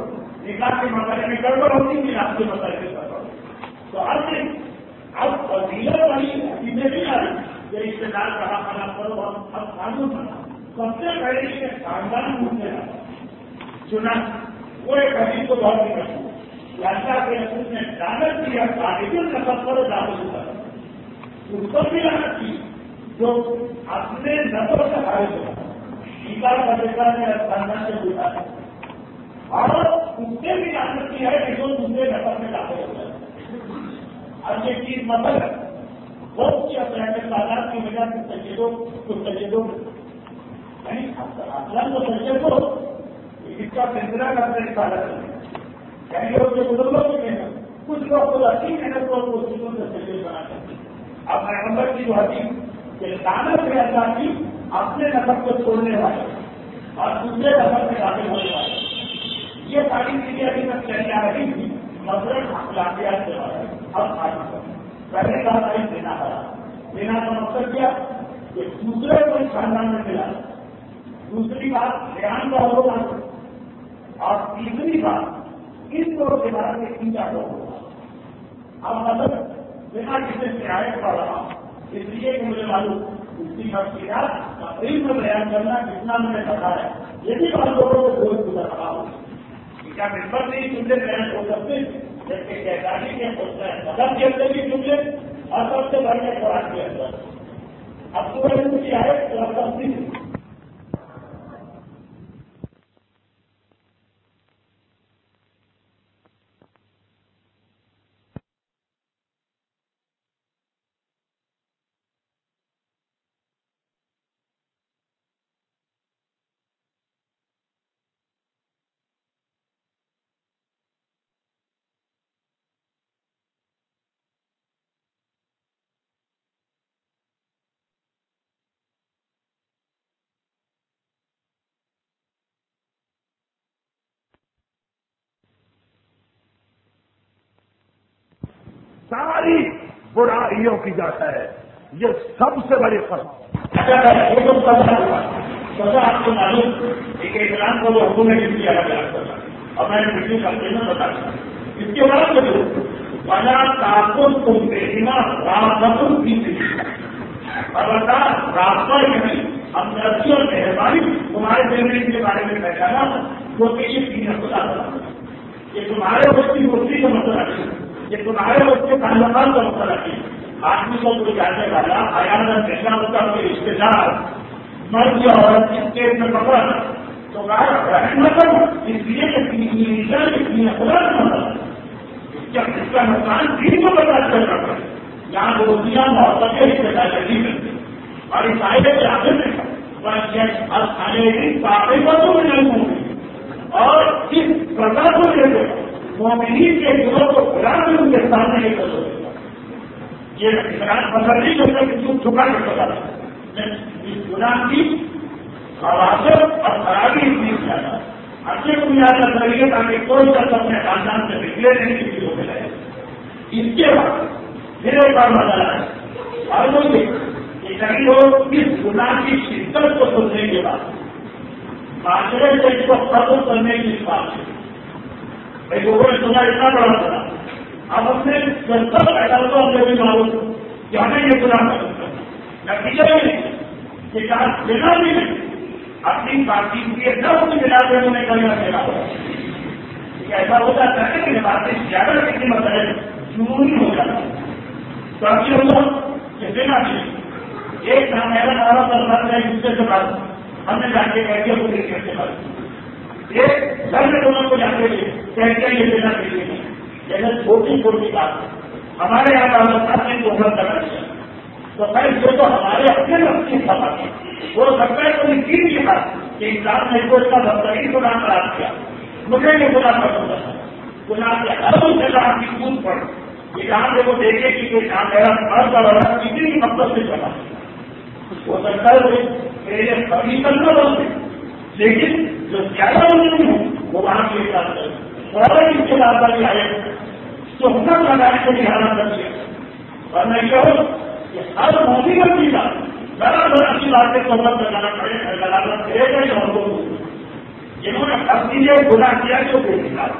نکاح کے مسئلے میں گڑبڑ ہوتی ہے، آپ کے مسئلے میں گڑبڑ ہوتی. تو ہر دن اب فضیلت والی چیزیں نہیں آ رہی کہ رشتے دار کہا کھانا کرو اور اب قانون بنا. سب سے پہلے کہ خاندان پوچھنے لگا چنا وہ ایک حدیث کو بہت ہی کرتی اللہ کے رسول نے دعوت دیا قابل نسب کرو دعوت کرو. اس کو بھی رحمت کی جو اپنے نسل سے خارج ہوا نکاح کا بیٹا نے خاندان سے پوچھا ہے اور اس سے بھی رحمت کی ہے کہ جو دوسرے نسل میں داخل ہو جائے. اب یہ چیز مطلب ہے بہت سی اپنے تعداد کی وجہ سے سچیدوں کچھ سچیدوں یعنی اصل تو سچیدوں اس کا سلسلہ کرنے کا یعنی لوگ جو بزرگوں کے محنت کچھ لوگ تو اچھی محنت کو کوششوں سے سچید بنا کرتے ہیں. اب پیغمبر کی جو حدیث کہ دانت سے ایسا کی اپنے نسب کو چھوڑنے والے اور دوسرے نسب میں داخل ہونے والے یہ ساری چیزیں ابھی تک چلی آ رہی تھی مثلاً اخلاقیات سے بارے اب آج پہلے کہا تھا دینا پڑا. دینا کا مقصد کیا کہ دوسرے کو اس خاندان میں ملا. دوسری بات دھیان کا ہوگا اور تیسری بات اس دور کے بارے میں سیدھا ہوگا. اب مطلب بنا کسی شکایت پڑ رہا ہوں اس لیے کہ مجھے معلوم دوسری تفصیلات تقریب میں بیان کرنا جتنا میں نے پتا ہے یہ بھی بہت لوگوں کو بوجھ گزر رہا ہوں. کیا ممبر نہیں چنتے بیان ہو سکتے جبکہ کیساری کے مدد کے اندر بھی چنتے اور سب سے بڑے خوراک کے اندر اب تو کی آئے تو سب سے ساری برائیوں کی جاتا ہے. یہ سب سے بڑی فرق سزا آپ کو معلوم ایک اعلان کو وہ حکومت نے کیا کرنا اور میں نے پچھلی سال میں بتا اس کے بعد جو بنا تعاقب تم دینا رابطوں کی خبردار راستہ نہیں ہمدردی اور مہربانی تمہارے پیمنٹ کے بارے میں پہچانا جو کہ یہ تین خدا یہ تمہارے وقت کی مورتی کا مسئلہ نہیں یہ تمہارے وقت کے تعلقات کا مسئلہ نہیں. آدمی کو کوئی جانے والا آیا کیسا ہوتا کوئی رشتے دار مرد یا عورت اس کیس میں پکڑا تو مطلب اس لیے کہ خدا کا مسئلہ اس کا نقصان دین کو برداشت کر رہا ہے. یہاں روزیاں محبت رشتے دار نہیں کرتے اور اس آئے کے آخر میں ہر کھانے کی باقاعدہ میں نہیں ہوں گی اور اس سزا کو لے کر مومنین کے گروہ کو خدا میں ان کے سامنے لے کر یہ پسند نہیں کرتا کہ تم چھپا کر سکتا اس گناہ کی خواصر اور خرابی اتنی زیادہ اچھے بنیاد کا کریے تاکہ کوئی شخص اپنے خاندان سے نکلے نہیں کسی کو ملے. اس کے بعد پھر ایک بار مسئلہ ہے اور وہ یہ کئی لوگ اس گناہ کی شدت کو سننے کے بعد معاشرے سے اس کو ختم کرنے کی بات ہے. بھائی لوگوں نے سنا اتنا بڑا سنا اب اپنے جنتا پیدا ہوتا ہمیں بھی معلوم کہ ہمیں یہ گناہ ختم کرنا نتیجہ نہیں کہ جہاں بنا بھی نہیں اپنی بات چیت کے نہ اس ملا کے انہوں نے کرنا چلا ہوا ایسا ہو جاتا ہے کہ باتیں زیادہ کسی مسئلے جنونی ہو جاتا ہے. تو اب یہ ہوگا کہ بنا بھی ایک نام میرا سارا سربراہ ہے دوسرے سے بات ہم نے جان کے کہہ دیا وہ کیسے بات ایک گھر میں دونوں کو جانے کے کہہ دیا یہ دینا چاہیے جیسے چھوٹی چھوٹی بات ہمارے یہاں تعلقات میں محنت کرنا چاہیے تو خیر یہ تو ہمارے اپنے وقت کی سفر ہے وہ سکتا ہے کوئی چیز کی بات کہ انسان نے کو اس کا بدترین گناہ خراب کیا مجھے یہ گناہ پسند ہے گناہ کے ہر جگہ آپ کی کود پڑ یہ جہاں سے وہ دیکھے کہ کوئی کام میرا فرض اور کسی بھی مقصد سے چلا ہو سکتا ہے میرے کبھی کرنا بولتے لیکن جو زیادہ نہیں ہے وہ وہاں کے ساتھ تھوڑا اس کے بعد والی آئے تو حکم لگانے کو بھی حرام کر دیا اور میں کہوں کہ ہر موبی کا چیز ذرا ذرا اچھی باتیں سہولت لگانا پڑے لگانا پڑے گا اور جنہوں نے ہر چیزیں گناہ کیا جو بے نکال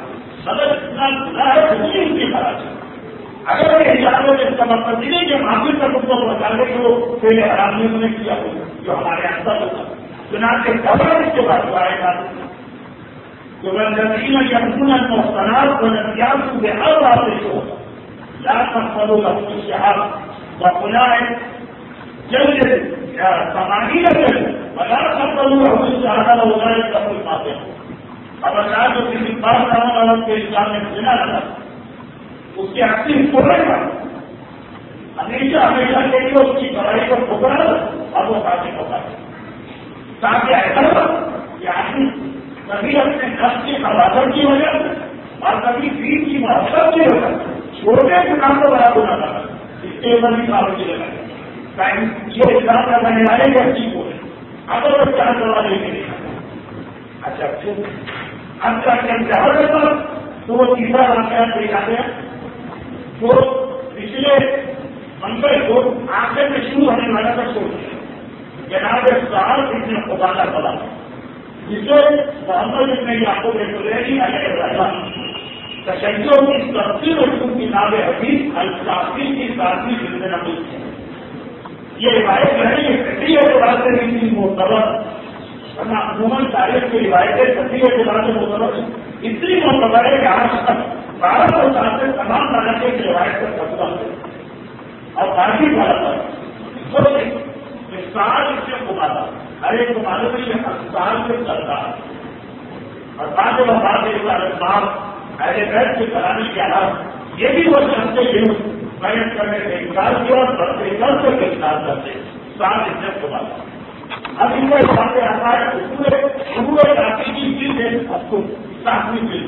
اگر اتنا گناہ ہے تو نہیں ان کی خراب ہے. اگر یہ اجازت اس کا مطلب نہیں کہ معافی تک اس کو بتا دیں کہ وہ پہلے حرامیوں نے کیا ہو جو ہمارے اندر ہوگا چنانچہ خبر اس کے بعد آئے گا جو بندین یقین المحسنات والنبیات کے ہر واقعے کو لا تقبلوا لهم الشهادة وأولئك جلد ثمانين جلد ولا تقبلوا لهم الشهادة وأولئك هم الفاسقون. اب اللہ جو کسی بات کرنے والوں کے اسلام میں بنا رہا اس کی حقیقی پورے گا ہمیشہ ہمیشہ کے لیے اس کی بڑائی کو پکڑا اور وہ فاسق ہوگا تاکہ ایسا کہ آدمی کبھی اپنے نفس کی حفاظت کی وجہ سے اور کبھی دین کی محبت کی وجہ سے چھوٹے گناہ کو بڑا گناہ کرتا اس کے اوپر بھی پابندی لگا یہ اسلام کا بنے والے کا ٹھیک ہو اگر وہ چار والے کے لیے اچھا پھر اب کا جہاں دیتا تو وہ تیسرا واقعہ لے جاتے ہیں تو پچھلے منگل کو آخر میں شروع ہونے والا کا سوچ جناب صاحب اتنے خبانہ پڑا جسے محمد ابن یعقوب رحمۃ اللہ تشیعوں کی تفصیل اور کتاب حدیث الکافی کی ساتھی زندہ نبی یہ روایت ہے یہ کٹی ہے کے بعد سے اتنی معتبر ورنہ عموماً تاریخ کی روایتیں کٹی ہے کے بعد سے معتبر اتنی معتبر ہے کہ آج تک بارہ سو سال سے تمام طرح کی روایت کا سبزہ ہے اور باقی بھارت پر سال اس سے کماتا ہر ایک کمانے میں یہ سال سے چلتا ہے اور بعد میں بات ایک بار صاحب ایسے بیٹھ کے کرانے کے علاوہ یہ بھی وہ چاہتے ہیں محنت کرنے سے انکار کیا اور بڑھتے کر کے انکار کرتے سال اس سے کماتا اب ان کا حساب سے آتا ہے پورے پورے راشی کی چیز ہے اب کو ساتویں چیز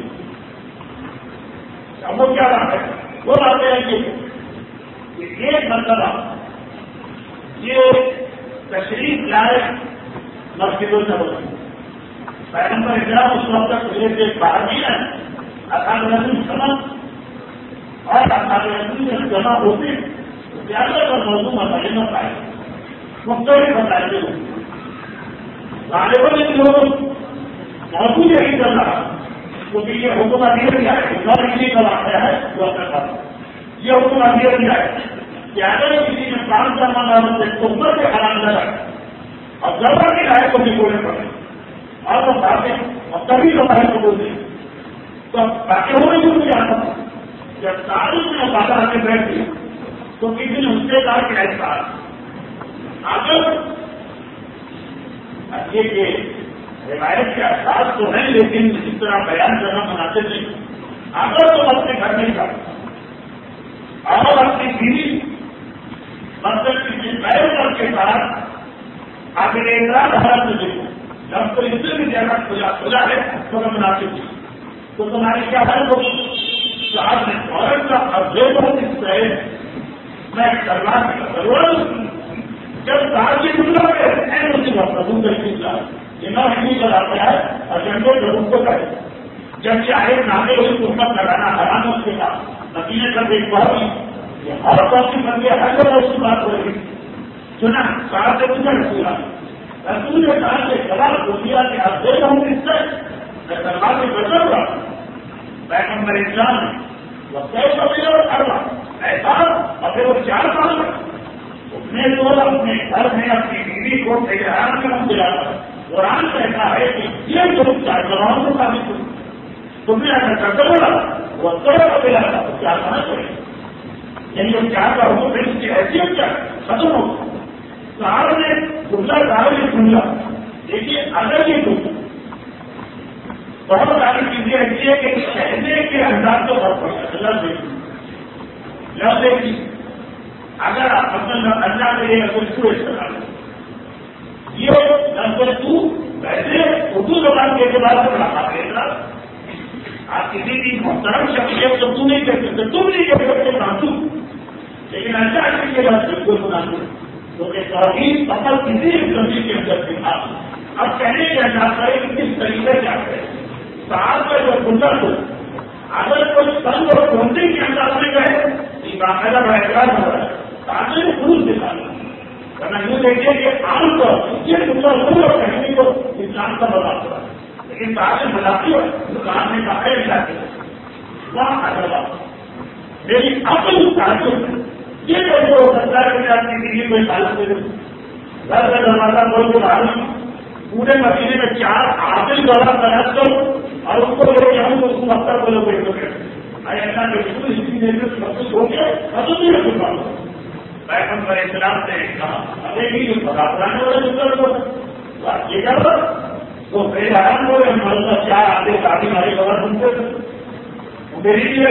اب وہ کیا بات ہے وہ باتیں ہیں کہ ایک مرتبہ یہ تشریف لائے مسجدوں سے پیغمبر اسلام اس وقت تک پہلے سے باہر نہیں ہے اصحاب رسول جمع اور اصحاب رسول جب جمع ہوتے زیادہ تر موضوع مسئلے میں پائے مختلف بتائے ہوئے غالباً ان لوگ موضوع یہی چل رہا کیونکہ یہ حکومت یہ بھی آئے کسی کا واقعہ ہے وہ اپنے پاس یہ حکومت یہ بھی آئے کہ اگر کسی نے کام کرنا نہ ہوتے تو اوپر سے حرام نہ رکھے اور گڑبڑ نہیں آئے تو بھی بولے پڑے اور وہ باتیں اور کبھی تو پہلے کو بولتے تو باقی ہونے کو بھی جاتا جب تاریخ میں بادہ آ کے بیٹھ گئی تو کسی نے ان سے کہا کہ ایسا اگر یہ روایت کے احساس تو ہیں لیکن اس طرح بیان کرنا مناسب نہیں اگر تم اپنے گھر میں جاؤ اور اپنی بیوی مطلب کی بیل کے ساتھ آگے حالت میں دیکھو جب تو اس سے بھی زیادہ کھلا کھلا ہے تو میں مناسب نہیں تو تمہاری کیا ہے وہ صاحب نے عورت کا اور جو بہت اس سے میں کروا کی ضرورت جب صاحب کی دنیا میں اسی وقت ابو کا چیز جنا ہندی چلاتا ہے اور جنگوں لوگوں کو کرے جب چاہے نامے ہوئی حکومت لگانا حرام اس کے ساتھ نتیجے کا دیکھ پاؤ ہر کافی بن گیا ہر جگہ اس کی بات ہو رہی سنا صاحب سے پوچھا رسول رسول نے کہا کہ سوال کو دیا کہ آپ دے رہا ہوں اس سے میں سلمان میں بچا ہوا پیغمبر اسلام نے وہ کئی سبھی اور کروا ایسا اور پھر وہ چار سال میں تو اپنے گھر میں اپنی بیوی کو تیار کرنا دیا قرآن کہتا ہے کہ یہ جو چار جوانوں کو کافی تم نے اگر کرتے بولا وہ کرو کا پہلا تھا وہ چار کہاں کرے یعنی وہ چار کا حکم ہے اس کی حیثیت کیا ختم ہو صاحب نے جملہ صاحب نے سنلا دیکھیے اگر یہ دو بہت ساری چیزیں ایسی ہے کہ کہنے کے انداز کو بہت پڑتا لفظ دیکھیے لفظ دیکھیے اگر آپ مطلب اللہ کے لیے اگر کو استعمال یہ نمبر ٹو ویسے اردو زبان کے اعتبار سے بڑا پاتے ہیں آپ کسی بھی محترم شخصیت تو تم نہیں کہہ سکتے تم نہیں کہہ سکتے ناسو لیکن اللہ کے لیے بات بالکل مناسب کیونکہ توحید فقط کسی بھی کمی کے اندر دکھا اب کہنے کے انداز کرے کہ کس طریقے سے آتے ہیں صاحب کا جو کنڈر ہو اگر کوئی سنگ اور کھوندے کے انداز میں گئے یہ باقاعدہ بڑا اعتراض ہو رہا ہے تاکہ وہ خروج دکھانا ورنہ یوں دیکھیے کہ عام طور یہ ٹکڑا ضرور کہیں کو انسان کا بتا ہوا لیکن تعلیم بتاتی ہو تو کام میں باقاعدہ جاتے میری عقل تعلق یہ کیسے ہو سکتا ہے کہ میں اپنی بیوی کو تعلق دے دوں؟ گھر کا دروازہ کھول کے باہر پورے مہینے میں چار عادل گواہ تلاش کروں اور اس کو لے کے آؤں تو اس کو ہفتہ بولو کوئی تو ایسا کہ اسی دیر میں سب کچھ ہو گیا ختم نہیں رکھ پاؤں پیغمبر اسلام نے کہا ابھی بھی جو بڑا پرانے والے مطلب ہو یہ کیا بات تو میرے آرام ہو رہے ہیں چار آدھے شادی ہماری خبر سنتے تھے میری بھی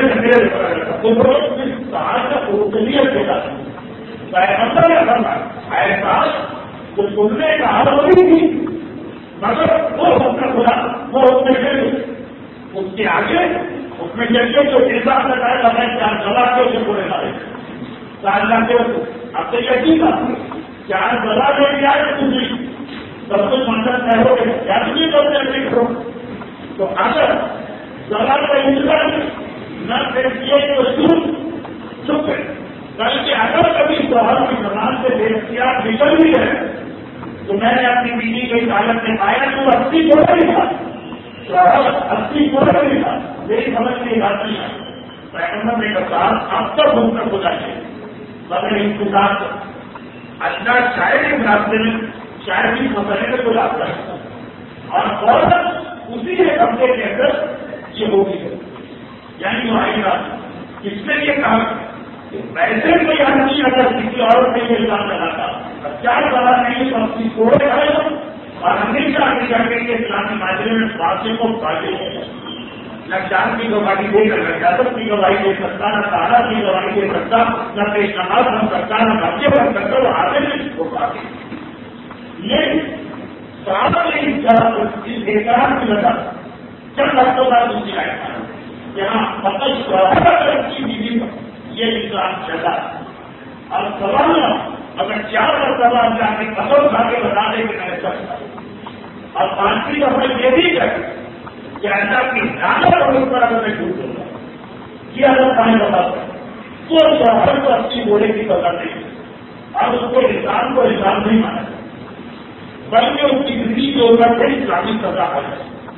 پیغمبر نے فرمایا ایسا تو سننے کا حال ہوئی تھی مگر وہ حکم خدا وہ حکم چلے اس کے آگے اس میں چل کے جو جیسا لگایا لگائے چار گلا کے اسے پورے لائے چار لاکھ اب تو یقین تھا چار گلا لے کے آئے تھی سب کچھ مطلب ہے ہو گئے کیا بھی کرتے کرو تو اگر گلا کا انتظار نہ پھر یہ تو چپ ہے بلکہ اگر کبھی شوہر کی زبان سے بے اختیار نکل بھی ہے تو میں نے اپنی بیوی کی حالت میں پایا تو اسی کو نہیں تھا شوہر اسی کو نہیں تھا میری سمجھ کی بات نہیں ہے پیغمبر نے کہا اب تک ہم تک ہو جائے مگر انتظار اللہ شاید اس راستے میں شاید اس مسئلے میں کوئی راستہ ہے اور فوراً اسی ایک ہفتے کے اندر یہ ہوگی ہے یعنی وہی بات اس نے یہ کہا ویسے کوئی آدمی اگر کسی عورت نے یہ الزام لگاتا چار سوال نہیں تو اپنی کوڑے کھڑے ہو اور ہمیشہ آگے جا کے اسلامی معاشرے میں فاصلے کو پاتے ہیں نہ چار کی گواہی دے کر نہ جادت کی گواہی دے سکتا نہ تارا کی گواہی دے سکتا نہ پیش نماز بن سکتا نہ بچے بن سکتا وہ آگے میں وہ پاتے یہ سارا احترام کی وجہ چند ہفتوں بعد دوسری آئے یہاں فقط کی بیوی یہ اسلام چلا اور سوال اگر چار مرتبہ جا کے قدم کھا کے بتا دے کہ میں سکتا اور پانچویں دفعہ یہ بھی ہے کہ ایسا کی زیادہ قدم پر اگر میں جھوٹ دوں گا یہ اگر پانی بتا سکتا تو شوہر کو اچھی بولے کی سزا نہیں اور اس کو انسان کو انسان نہیں مانا بلکہ اس کی زندگی کے اوپر سے اسلامی سزا ہے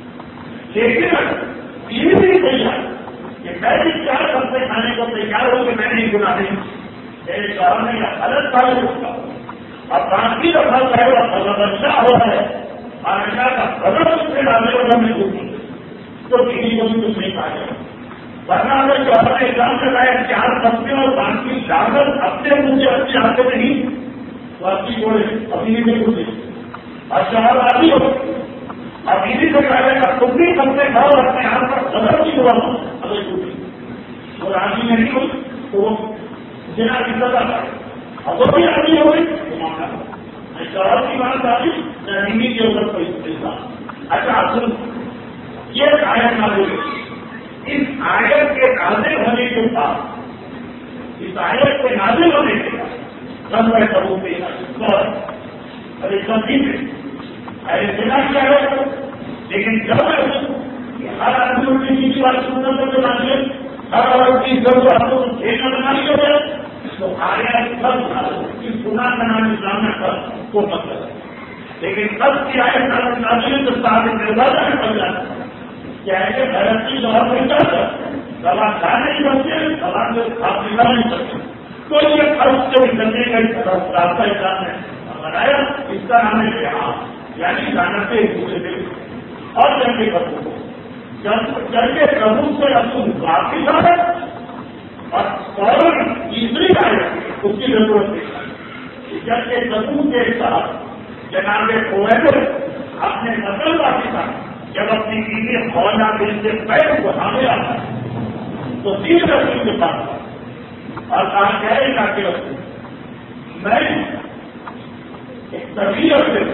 لیکن یہ بھی صحیح ہے کہ میں بھی چار ہفتے کھانے کو تیار ہوں کہ میں نہیں گنا نہیں میرے شوہر نے غلط کھانے ہوگا اور پانچویں دفعہ چاہے بچہ ہو ہے اور اللہ کا غلط اس سے ڈالنے والا میں دوں تو کسی کو بھی کچھ نہیں پائے ورنہ اگر شوہر نے کام لگایا چار ہفتے اور پانچویں لاگت اپنے مجھے اچھے آتے نہیں تو اچھی بولے اپنی بھی کچھ نہیں اور شوہر آدھی ہو اب اسی سے کہا گا تم بھی سب سے کھاؤ اپنے ہاتھ پر غلط کی ہوا اگر ٹوٹی وہ راضی میں نہیں ہوئی تو وہ جنا کی سزا اب وہ بھی راضی ہو گئی تو معاملہ شوہر کی بات آئی زمینی کے اوپر کوئی سلسلہ اچھا سن یہ آیت نازل ہوئی اس آیت کے نازل ہونے کے بعد اس آیت کے نازل ہونے کے بعد سب میں سبوں کے ارے سبھی میں ایسے دینا کیا ہے لیکن جب ہر آدمی کی کی بات سننا تو چاہیے ہر عورت کی ضرورت کو کھیلنا بنانی ہو جائے تو آیا سب اس گناہ کا نام اسلام میں کر کو مطلب ہے لیکن سب کی آئے نازل تو سارے دروازہ میں پڑ جاتا کہ ایسے بھارت کی دوا نہیں کرتا دوا کھا نہیں سکتے دوا سے آپ پلا نہیں سکتے تو یہ خرچ سے نکلنے کا راستہ اسلام نے بنایا اس کا نام ہے جہاں یعنی جانتے ایک دوسرے سے اور جنگ کے قبول جنگ کے قبول سے رسول واپس آ ہے اور فوراً تیسری آئے اس کی ضرورت نہیں جنگ کے قبول کے ساتھ جناب کویت اپنے نسل واپس آ جب اپنی بیوی خولا دل سے پیر کو حامل آتا تو تین رسول کے پاس اور کہا کہے گا کہ میں ایک طبیعت سے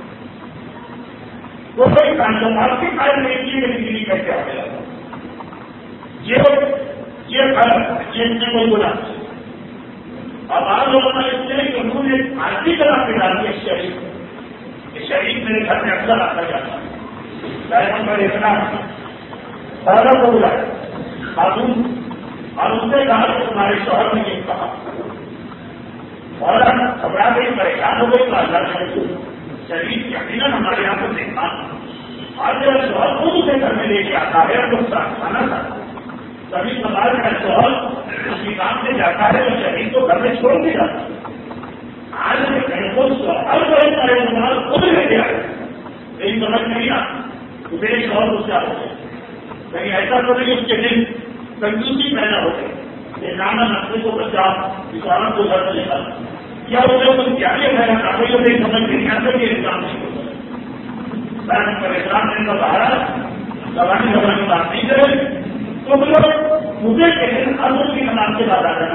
وہ کوئی کانسمار کی قائم نہیں کی میری بیوی کیسے آ گیا یہ یہ غلط یہ اس نے کوئی بولا اب آپ لوگوں نے اس لیے کہ انہوں نے آرتی طرح پہ ڈال دیا شریف یہ شریف میرے گھر میں اکثر آتا جاتا پیغمبر اسلام فوراً کو بلایا خاتون اور اس نے کہا کہ تمہارے شوہر نے یہ کہا فوراً گھبرا گئی پریشان ہو گئی تو اللہ نے شریف یقیناً ہمارے یہاں پر دیکھا اور جب شوہر خود اسے گھر میں لے کے آتا ہے تو اس کا کھانا تھا تبھی سماج کا شوہر کسی کام سے جاتا ہے تو شہید کو گھر میں چھوڑ کے جاتا ہے. آج کے کو ہر طرح کا استعمال خود لے کے آئے لیکن سمجھ نہیں آ میرے شوہر اس سے آ گئے کہیں ایسا تو نہیں اس کے دن کنجوسی پیدا ہو گئی نانا نقصے کو بچا کسانوں کو گھر سے نکالا کیا ہوگا تم کیا کہنا چاہتے ہو نہیں سمجھ نہیں آتا کہ انسان نہیں ہوتا میں پریشان رہنے کا باہر زبانی زبانی بات نہیں کرے تو مطلب مجھے کہتے ہیں قانون کی نماز کے بعد آ جانا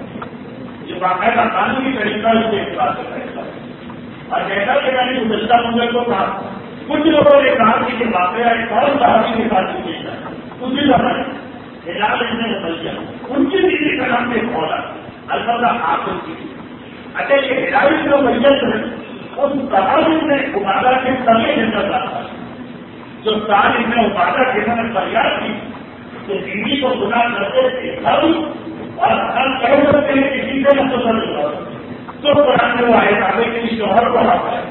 پڑتا یہ باقاعدہ قانونی طریقہ اس کے اعتبار سے فیصلہ اور جیسا کہ میں نے گزشتہ منظر کو کہا کچھ لوگوں نے کہا کہ یہ واقعہ ایک اور صحابی کے ساتھ کیے جائے اسی زمانے ہلال ابن امیہ ان کی بیوی کا نام سے کھولا البتہ حاصل کی. اچھا یہ ہلال ابن امیہ اس صحابی نے عبادہ کے سمے جنت رہا جو سال ابن عبادہ کے میں فریاد کی تو بیوی کو گناہ کرتے تھے اور ہم کہہ سکتے ہیں کسی سے مسلسل تو قرآن میں وہ آئے آگے کے شوہر کو آتا ہے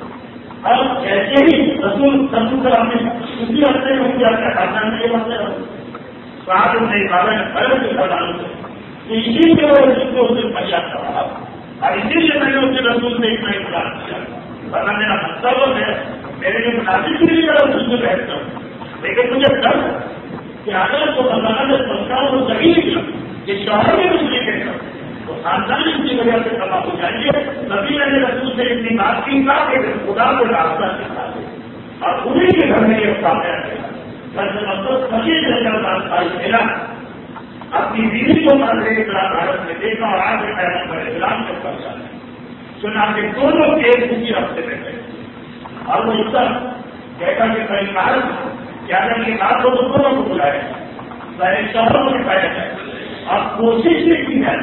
اور جیسے ہی رسول رسول کرام نے اسی ہفتے میں مجھے اپنے خاندان میں یہ مسئلہ ساتھ میں عبادت نے پہلے سے خاندان سے اسی کے وجہ سے اس نے فریاد کر رہا اور اسی لیے میں نے اس کے رسول سے اتنا اقرار کیا ورنہ میرا مطلب ہے میرے لیے مناسب بھی نہیں کرا اس سے بیٹھتا ہوں لیکن مجھے ڈر کہ اگر تو خزانہ سے پہنچا ہوں تو صحیح کہ شوہر بھی کچھ نہیں کہتا تو خاندان اس کی وجہ سے تباہ ہو جائیں گے. نبی نے رسول سے اتنی بات کی تھا کہ خدا کو راستہ سکھا دے اور انہیں کے گھر میں یہ واقعہ ہے مطلب سچی جگہ ملا اپنی بیوی کو ماننے کے خلاف بھارت میں دیکھا اور آج کے پیغام پر اسلام سے پہنچا چنانچہ دونوں ایک اسی ہفتے میں گئے اور وہ اس طرح کہتا کہ کئی بھارت کیا اگر یہ بات ہو تو دونوں کو بلایا پہلے شہروں میں پایا جائے اور کوشش یہ کی ہے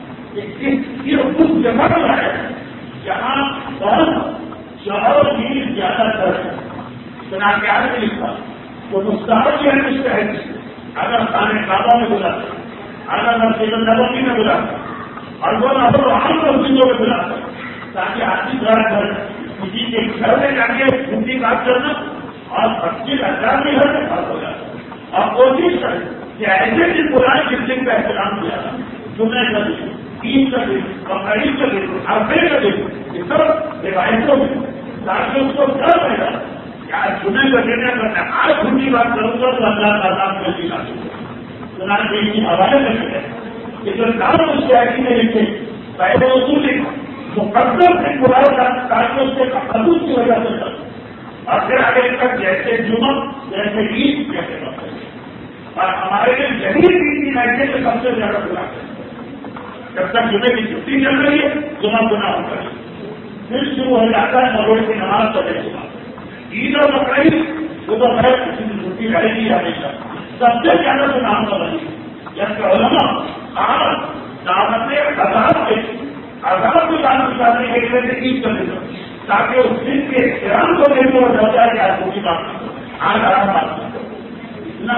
کہ کچھ جگہ پر ہے جہاں بہت شہر کی زیادہ تر چنانچہ آج میں لکھا وہ مستحب ہے اس کا ہے اگر خانے کعبہ میں بلاتا اگر مسجد النبوی میں بلاتا اور وہ نہ ہو عام مسجدوں میں بلاتا تاکہ آدمی گھر گھر کسی کے گھر میں جا کے ان کی بات کرنا اور مسجد اللہ کے گھر میں بات ہو جاتا اور کوشش کرے کہ ایسے دن بلائے جس دن کا احترام کیا جمعے کا دن عید کا دن بقرعید کا دن عرفے کا دن یہ سب روایتوں میں تاکہ اس کو ڈر پیدا آج جمعے کا دن کرنا آج ان کی بات کروں گا تو اللہ تعالیٰ کو بھی لا سنا کے حوالے میں کہ جو کام اس کے آئی میں لکھے پہلے اصول مقدم سے برائے تاکہ اس کے تقدس کی وجہ سے کر اور پھر آگے تک جیسے جمعہ جیسے عید جیسے اور ہمارے لیے جدید عید کی ایسے سے سب سے زیادہ برا جب تک جمعے کی چھٹی چل رہی ہے جمعہ گنا ہوتا ہے پھر شروع ہو جاتا ہے مغرب کی نماز پڑھے جمعہ عید اور بقرعید وہ تو خیر کسی کی چھٹی رہے گی ہمیشہ سب سے زیادہ تو نام کا بنی جبکہ علماء آج دعوت آزاد کے آزاد کو جاننا چاہتے ہیں کہ ویسے عید کر دیتا تاکہ اس دن کے احترام کو دیکھ کر جاتا ہے کہ آج کوئی بات نہیں آج آرام بات اتنا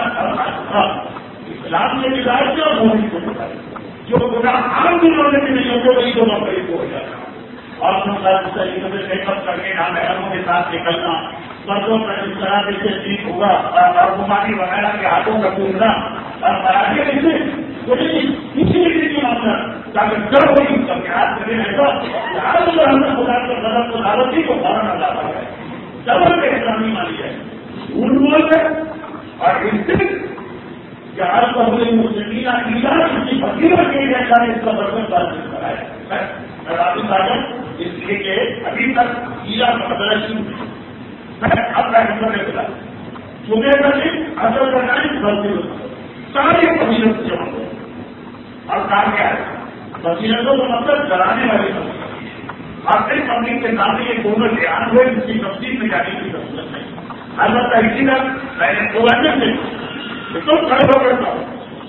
اسلام نے بگاڑ کیا اور مومن کو بگاڑ جو گناہ عام دنوں میں بھی نہیں ہوتے وہی دونوں قریب ہو جاتا اور طریقے سے میک اپ کر کے نامحرموں کے ساتھ نکلنا مردوں کا جس طرح جیسے ٹھیک ہوگا اور گمانی وغیرہ کے ہاتھوں کا ٹوٹنا اور مراٹھی جیسے کسی بھی کی معاملہ تاکہ ڈر ہوئی سب کے ہاتھ کرے ایسا ہر ہم نے خدا کے غلط کو دعوت ہی کو فوراً ادا کر ہے ڈبل کے احترامی مانی ہے جھوٹ بول ہے اور اس دن جہاں پر مسلمین عیدہ کسی فقیر کے جیسا نے اس کا برتن بات کرایا واپس آ جائیں اس لیے کہ ابھی تک عیدہ کا بدلا شروع میں اب میں نے بلا صبح کا دن اصل کا ٹائم غلطی ہوتا سارے فضیلت جمع ہو اور کام کیا ہے فضیلتوں کا مطلب ڈرانے والی فضیلت اور پھر پبلک کے سامنے یہ دونوں دھیان ہوئے جس کی تفصیل میں جانے کی ضرورت نہیں البتہ اسی طرح میں نے دو گھنٹے سے تو کھڑے ہو کرتا ہوں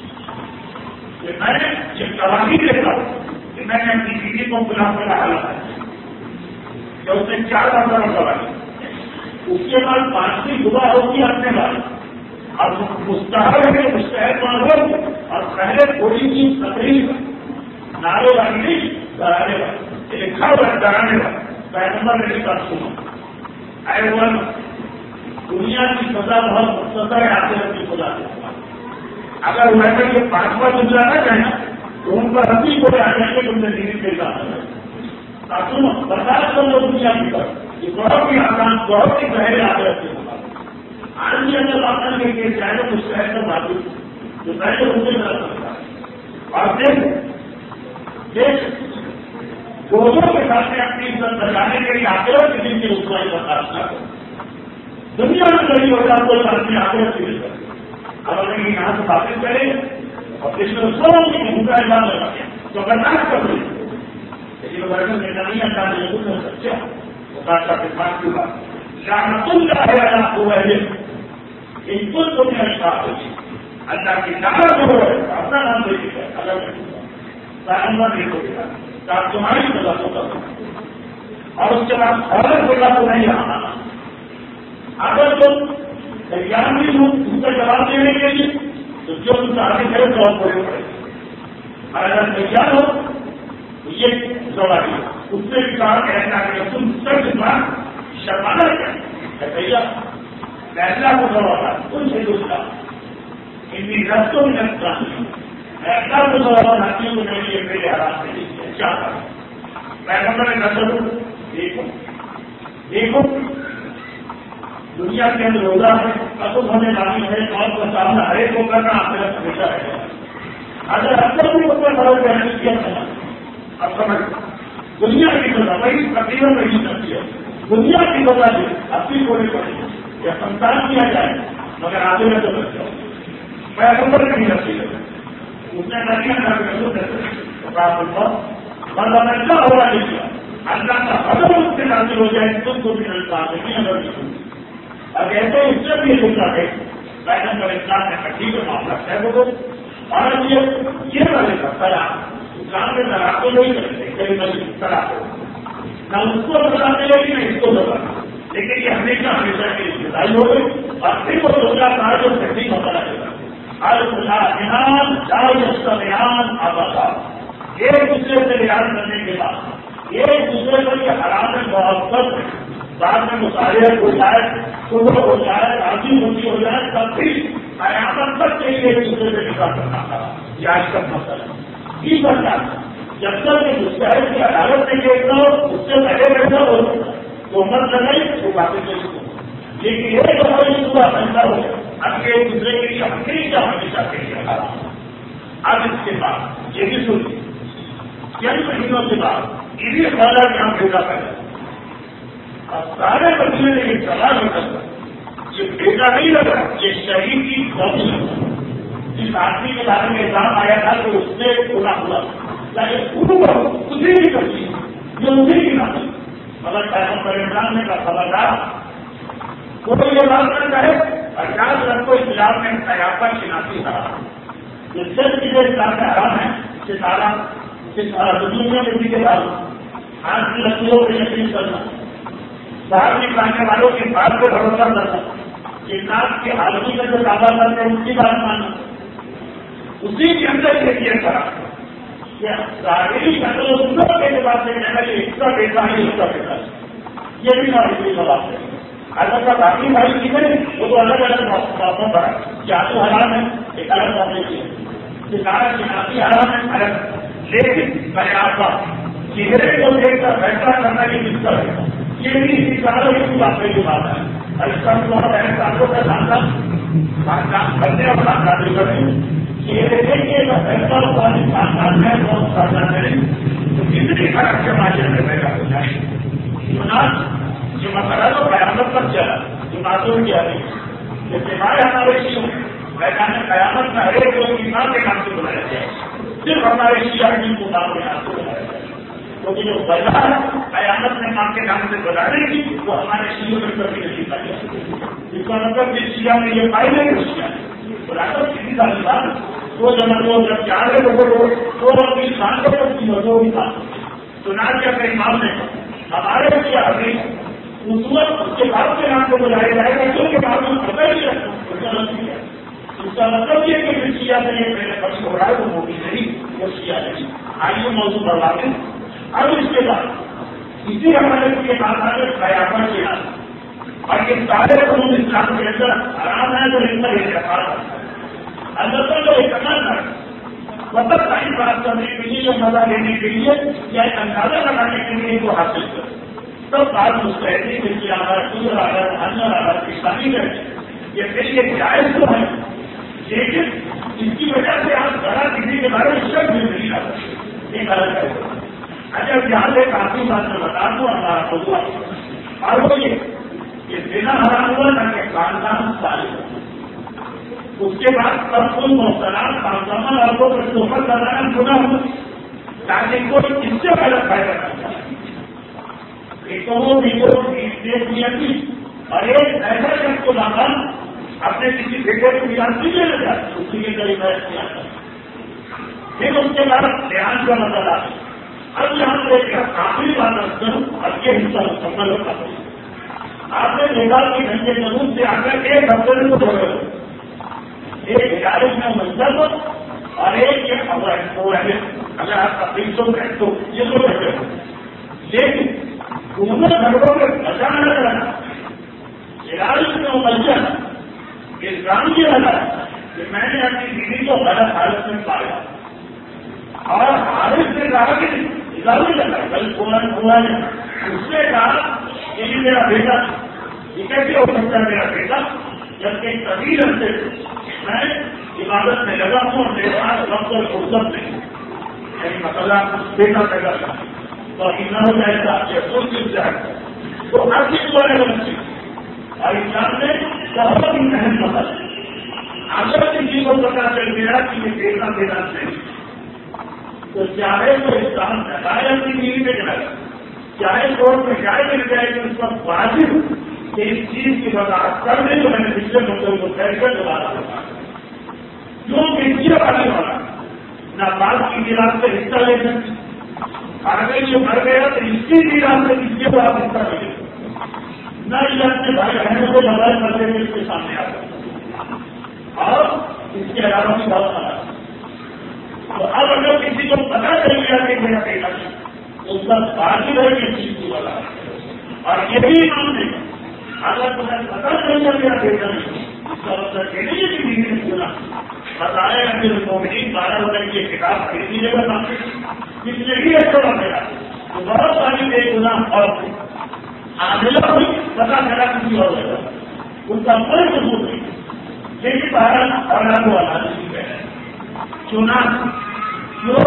کہ میں نے یہ تباہی دیکھتا ہوں کہ میں نے اپنی بیوی کو گناہ پر حالت ہے کہ اس نے چار بار سوال اس کے بعد پانچویں دعا ہوگی اپنے بعد اور مستحب ہے مستحب معلوم اور پہلے تھوڑی سی تقریب نعرے والی نہیں ڈرانے والی لکھا ہوا ڈرانے والا پیغمبر نے لکھا سنا اے وہ دنیا کی سزا بہت مختصر ہے آخرت کی خدا سے اگر وہ یہ پانچواں جملہ نہ کہنا تو ان پر ہنسی کو آ جائیں گے تم نے دینی پیدا تم بتا کر لو دنیا کی طرف یہ بہت ہی آسان بہت ہی گہرے آدر سے ہوگا آج بھی اگر بات کرنے کے چاہے تو کچھ شہر کر بات جو پہلے ان سے کر سکتا ہے اور دیکھ دیکھ لوگوں کے ساتھ میں اپنی عزت بچانے کے لیے آخرت کے دن کی رسوائی برداشت نہ کرو دنیا میں صحیح ہو جائے کوئی اپنی آخرت کی عزت اگر نہیں یہاں سے واپس کرے اور اس میں سو کی بھوکا اعلان لگا تو برداشت کر لیں لیکن ورژن میں نہیں انداز بالکل نہیں سچا وہ بات کا خدمات کی بات رحمت اللہ ہے اللہ کو ہے ان کو تو میں اچھا ہوگی اللہ کی دعوت جو ہے اپنا نام دے دیتا ہے الگ سارا نہیں ہوگا کہ آپ تمہاری سزا کو کرو اور اس کے بعد عورت سزا کو نہیں آنا اگر تم تیار نہیں ہو اس کا جواب دینے کے لیے تو جو تم سے آگے کرے تو آپ کرے پڑے اور اگر تیار ہو تو یہ سوال ہے اس سے بھی کہا کہنا کہ تم سب بات شرمانا کیا تیار فیصلہ کو سوال تم سے دوسرا ان کی رستوں میں رکھتا ایسا کو سوال ہاتھیوں کو نہیں لیے میرے حالات میں کیا پیغمبر نے نظر دیکھو دیکھو دنیا کے اندر روزہ ہے اصل ہونے والی ہے اور کا سامنا ہر ایک کو کرنا آپ میرا ہمیشہ رہے گا اگر اکثر بھی اس پر فرق کرنے کیا تھا اب سمجھ دنیا کی سزا وہی تقریباً نہیں کرتی ہے دنیا کی سزا بھی اپنی کوئی پڑی یا سنسان کیا جائے مگر آگے میں تو بچ جاؤ پیغمبر نہیں رکھتی ہے اس نے نہیں کیا ہوا نہیں کیا اللہ کا حضر اس سے حاصل ہو جائے تم کو بھی ملتا نہیں اگر نہیں اب ایسے اس سے بھی سوچا ہے پیغمبر اسلام نے کٹھی کو معاملہ ہے وہ اور یہ یہ والے کا طرح اسلام میں طرح کو نہیں کرتے کئی نہ طرح کو نہ اس کو بتانے لگی نہ اس کو بتانا لیکن یہ ہمیشہ ہمیشہ کی ابتدائی ہو گئی اور پھر وہ سوچا تھا جو کٹھی ہوتا رہے گا الحان چار اس کا بیان آبا ایک دوسرے سے بیان کرنے کے بعد ایک دوسرے پر یہ حرام ہے محبت بعد میں مطالعہ ہو جائے صبح ہو جائے راضی خوشی ہو جائے تب بھی قیامت تک کے لیے ایک دوسرے سے نکاح کرنا تھا یہ آج کا مسئلہ کی بنتا جب تک کہ مستحد کی عدالت میں دیکھنا ہو اس سے پہلے بیٹھا ہو تو عمر لگائی وہ باتیں چلی لیکن ایک دفعہ یہ صبح بنتا ہو اب ایک دوسرے کے لیے ہمیں کیا ہمیشہ کے لیے اب اس کے بعد یہ بھی سنیے چند مہینوں کے بعد یہ بھی خیال کہ ہم بھیجا کریں اب سارے بچے نے یہ سوال ہوتا یہ بھیجا نہیں لگا یہ شہید کی قومی جس آدمی کے بارے میں الزام آیا تھا کہ اس نے پورا ہوا چاہے پورا کچھ بھی کرتی جو مجھے بھی نہ مگر پیغمبر عمران نے کا خبردار کوئی یہ بات نہ کہے پچاس رن کو اسلام میں قیافت شناسی حرام جو سب چیزیں اسلام میں حرام ہے ستارہ دنیا میں بھی کے بعد آج کی لکڑیوں کو یقین کرنا باہر نکالنے والوں کی بات کو بھروسہ کرنا انسان کی حالتی میں جو دعویٰ کرتے ہیں اس کی بات ماننا اسی کے اندر یہ کیا کرا ظاہری شکلوں کے بعد سے کہنا کہ اس کا پیسہ ہے اس کا پیسہ ہے یہ بھی نہ کا بات ہے اگر کا باقی بھائی چیزیں وہ تو الگ الگ باتوں پر ہے جادو حرام ہے ایک الگ باتیں کی ستارہ شناسی حرام ہے الگ لیکن قیافہ چہرے کو دیکھ کر فیصلہ کرنا یہ کس کا ہے یہ بھی اسی ساروں کی باتیں کی بات ہے ایسا ساتھوں کا خاندان کرنے اور خاندان کریں چہرے دیکھیے گا فیصلہ والی خاندان ہے بہت فائدہ کریں تو کتنی فرق کے ماہر میں پیدا ہو جائے یہ مسئلہ تو قیامت پر چلا جو معصوم کیا نہیں یہ سوائے ہمارے شیعہ میدان قیامت میں ہر ایک لوگ ایمان کے نام سے بلایا جائے صرف ہمارے شیعہ دین کو نام کے نام سے بلایا جائے کیونکہ جو وجہ ہے قیامت میں نام کے نام سے بلانے کی وہ ہمارے شیعوں میں کبھی نہیں پائی جاتی اس کا مطلب کہ شیعہ میں یہ پائی نہیں کہ شیعہ بلا کر کسی کا بات وہ جب لوگ جب چار لوگوں کو تو اپنی شان کو اپنی وجہ بھی تھا سنا کے اپنے امام نے ہمارے شیعہ ابھی اس وقت اس کے بعد کے نام کو بلایا جائے گا جو کے بعد میں پتہ ہی رکھنا اس کا مطلب یہ کہ پھر شیعہ سے یہ میرے پکش ہو رہا ہے وہ موبی نہیں وہ شیعہ نہیں آئیے موضوع بڑھواتے ہیں اب اس کے بعد اسی ہمارے کے بات آنے قیافت کے نام اور یہ سارے قانون اسلام کے اندر آرام ہے تو ان پر اعتقاد کرتا ہے اندر تو جو اعتقاد کرتا مطلب ٹائم پاس کرنے کے لیے یا مزہ لینے کے لیے یا ایک اندازہ لگانے کے لیے وہ حاصل کرے. تب بات مستحدی ملکی آگر کلر آگر ہنر آگر کسانی کرے یہ پھر یہ جائز تو ہے، لیکن اس کی وجہ سے آپ ذرا کسی کے بارے میں شک بھی نہیں آ سکتے. یہ غلط ہے. اچھا یہاں سے کافی بات میں بتا دوں ہمارا خدا اور وہ یہ بنا حرام ہوا نہ کہ خاندان سال اس کے بعد سب کوئی محترام خاندان اور کو سفر کرانا گنا ہو تاکہ کوئی اس سے غلط فائدہ نہ چاہے. ایک تو وہ ویڈیو دیکھ لیا تھی اور ایک ایسا شخص کو لانا اپنے کسی بیٹے کو یاد نہیں لینا چاہتے اسی کے قریب کیا پھر اس کے بعد دھیان کا مسئلہ ہے. اب یہاں سے ایک آخری بات کروں اب یہ حصہ مکمل ہوتا ہے. آپ نے دیکھا کہ گھنٹے ضرور سے آ کر ایک ہفتے میں تو ایک ہزارش میں منظر ہو اور ایک یہ اگر آپ تقریب تو بیٹھ تو یہ تو بیٹھے ہو لیکن دونوں گھروں میں بچانا رہنا ہزارش میں منظر الزام یہ لگا کہ میں نے اپنی بیوی کو غلط حالت میں پایا اور حالت سے کہا کہ اضافی لگا کل فون ہوا ہے اس نے کہا کہ یہ میرا بیٹا یہ کیسے ہو سکتا ہے میرا بیٹا جبکہ ایک طویل عرصے میں عبادت میں لگا ہوں اور میرے پاس وقت اور فرصت نہیں یعنی مسئلہ بیٹا پیدا کرنا اور اتنا ہو جائے گا یا سوچ مل جائے گا تو ہر چیز کو الگ الگ چیز اور اسلام نے بہت ہی اہم مسئلہ اگر کسی کو پتا چل گیا کہ یہ بیٹا دینا چاہیے تو چاہے تو اسلام لگائے اپنی بیوی میں جائے چاہے کورٹ میں جائے مل جائے کہ اس کا واجب کہ اس چیز کی وضاحت کر دیں تو میں نے پچھلے مطلب کو پھیل کر دوبارہ ہوگا جو ملکی والی والا نہ بات کی میراث سے حصہ لے سکتے آگے جو مر گیا تو اس کی میراث سے کسی کو آپ حصہ لے سکتے نہ یہ اپنے بھائی بہنوں کو لڑائی کرتے ہوئے اس کے سامنے آ سکتے اور اس کے علاوہ بھی بہت سارا تو اب اگر کسی کو پتا چل گیا کہ میرا بیٹا تو اس کا واجب ہے کہ چیز کی وضاحت اور یہی مانتے ہیں اگر تمہیں پتا چل گیا میرا بیٹا نہیں اس کا مطلب یہ نہیں ہے کہ بیوی نے سنا بتایا کہ مومنین بارہ روپئے کی کتاب خرید لیجیے گا اس نے بھی ایسا بتایا تو بہت ساری بے گناہ اور عاملہ ہوئی پتا چلا کسی اور جگہ ان کا کوئی ثبوت نہیں لیکن بھارت اولاد والا ہے چنا جو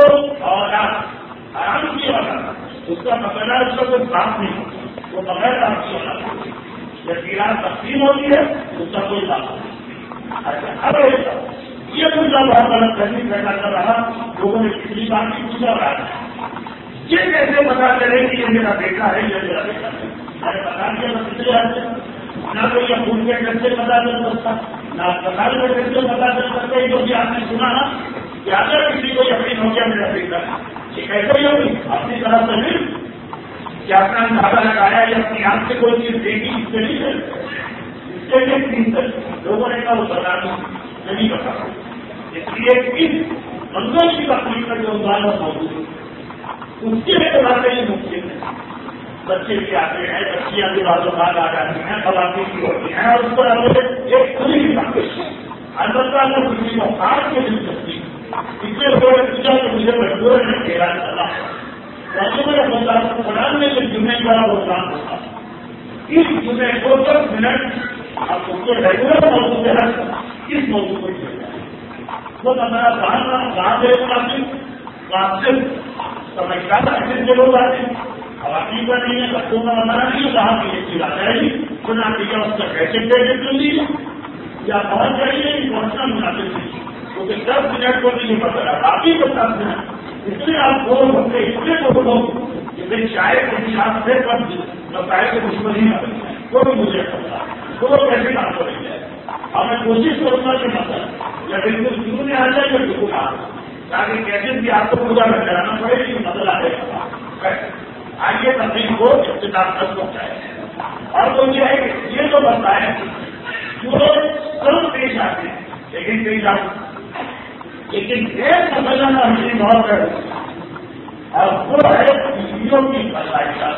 اولاد آرام کی اولاد اس کا مسئلہ اس کا کوئی بات نہیں وہ بغیر آپ کی اولاد جب گراج تقسیم ہوتی ہے اس کا کوئی بات نہیں. اچھا اب یہ پوچھا بہت غلط کرنی پیدا کر رہا لوگوں نے پچھلی بات کی پوچھا رہا ہے یہ کیسے پتا چلے کہ یہ میرا بیٹا ہے یہ میرا بیٹا ہے میں نے بتا دیا میں پچھلے ہفتے نہ تو یہ پھول کے کیسے پتا چل سکتا نہ اسپتال میں کیسے پتا چل سکتا جو بھی آپ نے سنا نا کہ اگر کسی کو یقین ہو گیا میرا بیٹا ہے یہ کیسے ہی ہوگی اپنی طرف سے نہیں کہ اپنا اندازہ لگایا یا اپنی آنکھ سے کوئی چیز دیکھی اس سے نہیں چلتی اس سے بھی تین سر لوگوں نے کہا وہ بتا دوں نہیں بتا اس لیے اس منظر کی تکلیف کا جو عنوان موجود ہے اس کے لیے بات نہیں ممکن ہے. بچے بھی آتے ہیں بچیاں بھی بعض بعد آ جاتی ہیں خواتین بھی ہوتی ہیں اور اس پر ایک کھلی کی بات البتہ میں کسی کو آج کے دل سکتی اس لیے لوگوں نے پوچھا کہ مجھے مجبور نے کہا چلا ایسے میں بتا قرآن میں جو جمعے کا وہ کام ہوتا اس جمعے کو دس منٹ آپ اس کو ریگولر موضوع سے ہر کس موضوع کو کیا جائے وہ ہمارا باہر باہر دے واپس واپس سمجھدار ایسے سے لوگ آتے ہیں خواتین کا نہیں ہے بچوں کا ہمارا نہیں کہا کہ یہ چیز آ جائے گی سنا کہ اس کا کیسے پیسے کر لیجیے یا پہنچ جائیے پہنچنا مناسب نہیں کیونکہ دس منٹ کو بھی نہیں پتا آپ ہی کو دس منٹ اس لیے آپ دو ہفتے اس لیے تو لوگ کہ بھائی شاید کسی آپ سے کم بتائے کہ دشمنی نہ بن جائے وہ بھی مجھے پتا تو وہ کیسے کام کو لے جائے اور میں کوشش کروں گا کہ مطلب یا بالکل شروع میں آ جائے یا بالکل آ تاکہ کیسے بھی آپ کو پورا میں کرانا پڑے کہ مسئلہ ہے آئیے تبدیل کو اختتام تک پہنچائے اور تو یہ ہے کہ یہ تو بنتا ہے جو کم پیش آتے ہیں لیکن پیش آتے لیکن ایک مسئلہ کا ہمیں بہت ہے اور وہ ہے بیویوں کی برداشت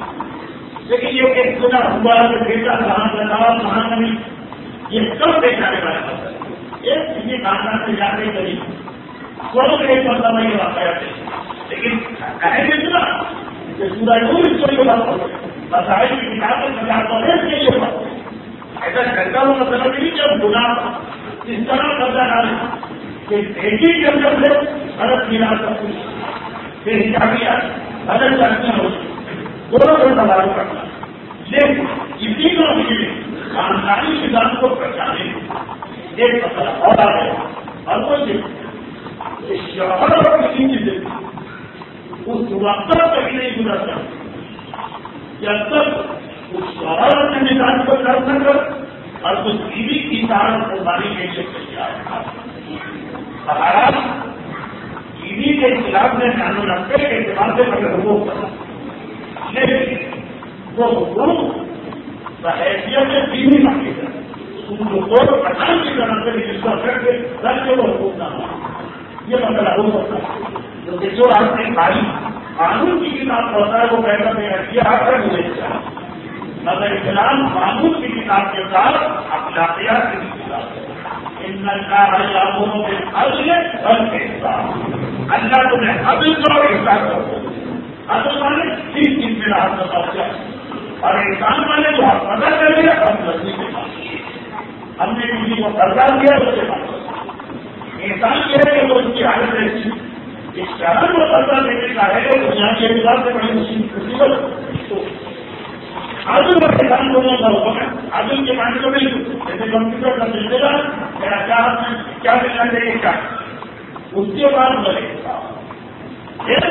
لیکن یہ ایک گنا ہوا کہ بیٹا کہاں بناؤ کہاں نہیں یہ کم پیش آنے والا مسئلہ ایک کسی خاندان سے جانے کری سو کے ایک مرتبہ یہ واقعہ تھے لیکن کہیں گے نا کہ سورہ نور اس کو بات ہو مسائل کی کتاب میں سجا پڑے کے لیے بات ایسا کرتا ہوں مطلب نہیں کہ اب گناہ اس طرح قبضہ ڈالیں کہ بیٹی کے اندر سے غلط ملا سب کچھ پھر حجابیات غلط غلطیاں ہو دونوں کو سوال کرنا لیکن اسی کو بھی خاندانی نظام کو پہچانے ایک مسئلہ اور آ گیا اور کوئی شوہر اور کسی کی زندگی اس وقت تک نہیں گزرتا جب تک اس شوہر اپنے مزاج کو درد نہ کر اور اس بیوی کی سارا قربانی کے لیے تیار بہرحال بیوی کے خلاف میں نانو نبے کے اعتبار سے مگر وہ کرا لیکن وہ حکومت بحیثیت سے بیوی مانگی جائے ان کو کوئی پٹھان کی طرح سے رجسٹر کر کے رکھ کے وہ حکومت نہ ہو یہ مسئلہ ہو سکتا ہے کیونکہ جو آپ نے بھائی قانون کی کتاب پڑھتا ہے وہ کہتا ہے کیا آپ کا ملے گا مگر اسلام قانون کی کتاب کے ساتھ اخلاقیات کی کتاب ہے ان اللہ کے عدل اور احسان اللہ تمہیں عدل کرو احسان کرو عدل والے تین چیز میں راحت کا پہنچا اور احسان والے جو آپ پتا کر لیا ہم لڑکی کے پاس ہم نے کسی کو قرضہ دیا اس کے پاس احسان یہ ہے کہ وہ اس کی حالت ایسی اس شہر کو قرضہ دینے کا ہے دنیا کے اعتبار سے بڑی مصیبت تو عدل اور احسان دونوں کا ہوگا عدل کے معنی کو نہیں جیسے کمپیوٹر کا ملے گا میرا کیا کیا ملنا چاہیے کیا اس کے بعد بڑے پھر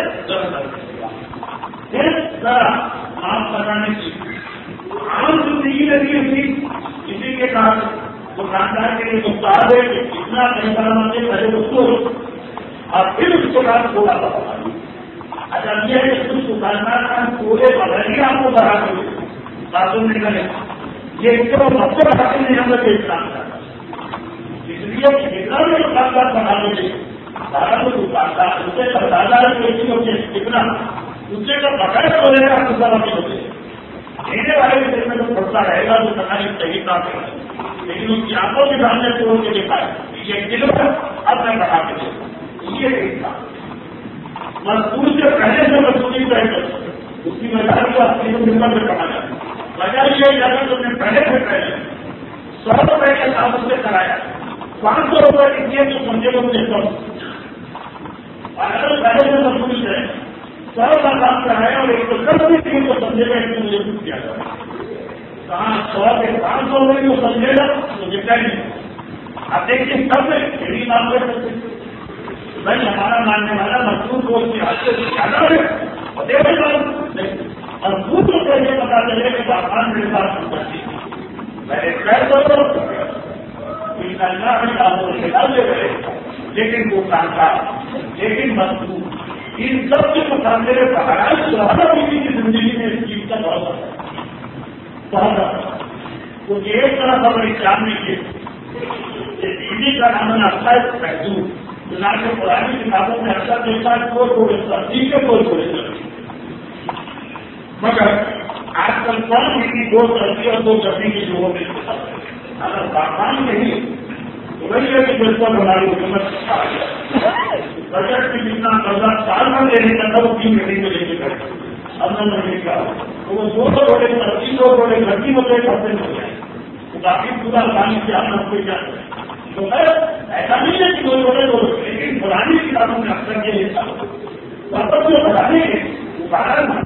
پھر ذرا معاف کرانے کی عام زندگی لگی ہوئی کسی کے ساتھ دکاندار کے لیے مختار ہے اتنا پیسہ مانگے پہلے اس کو اور پھر اس کے بعد تھوڑا سا اچھا یہ ہے کہ اس دکاندار کا پورے بغیر ہی آپ کو بڑھا دیں باتوں میں کرے یہ اس کو مقصد حاصل نہیں ہم لوگ اسلام کرتا اس لیے جتنا بھی دکاندار بنا دیں سارا تو دکاندار اس سے دکاندار کتنا اس سے تو بغیر بولے گا تو سب نہیں ہوتے دینے والے کے دل میں تو پڑتا رہے گا تو پتا نہیں صحیح بات ہے لیکن اس کی آنکھوں کے سامنے توڑ کے دیکھا ہے یہ دل ہے اب میں بڑھا کے دیکھوں یہ ایک تھا مزدور سے پہلے سے مزدوری طے کر اس کی وجہ کو اپنی خدمت میں کہا جاتا وجہ یہ اگر تم نے پہلے سے پہلے سو روپئے کے ساتھ سے کرایا پانچ سو روپئے کتنے تو سمجھے گا مجھے کم اور اگر پہلے سے مزدوری ہے سو کا کام کرایا اور ایک سو دس بھی تین کو سمجھے گا اس مجھے کچھ کیا جائے کہاں سو کے پانچ سو روپئے کو سمجھے گا تو جتنا نہیں اب دیکھیے سب سے یہی کام کر سکتے بھائی ہمارا ماننے والا مزدور کو اس کی حد سے زیادہ ہے اور دیکھے گا مزدور کو کیسے پتا چلے کہ آسان میرے ساتھ کرتی میں ایک خیر کرو لیکن وہ کانتا لیکن مزدور ان سب کے مقابلے میں پہاڑ سہارا بیوی کی زندگی میں اس چیز کا بہت زیادہ بہت زیادہ کیونکہ ایک طرف ہم اسلام میں کہ بیوی کا نام اچھا ہے محدود چنان کے پرانی کتابوں میں اچھا دیکھا ہے کوئی تھوڑے سردی کے کوئی تھوڑے سردی مگر آج کل کون بھی دو سردی اور دو گرمی کی جو ہوگی اگر باغان نہیں تو وہی ہے کہ بالکل ہماری حکومت آ گیا بجٹ میں جتنا قرضہ سال میں لینے کا تھا وہ تین مہینے میں لے کے گئے اب نہ مہینے کا تو وہ دو سو تھوڑے سردی دو تھوڑے گرمی ہوتے ہفتے میں ہو جائے تو باقی پورا پانی سے آپ نفے جاتے ہیں تو ایسا نہیں ہے کہ کوئی بولے تو لیکن پرانی کتابوں میں اکثر یہ حصہ واپس جو بتانے وہ کہا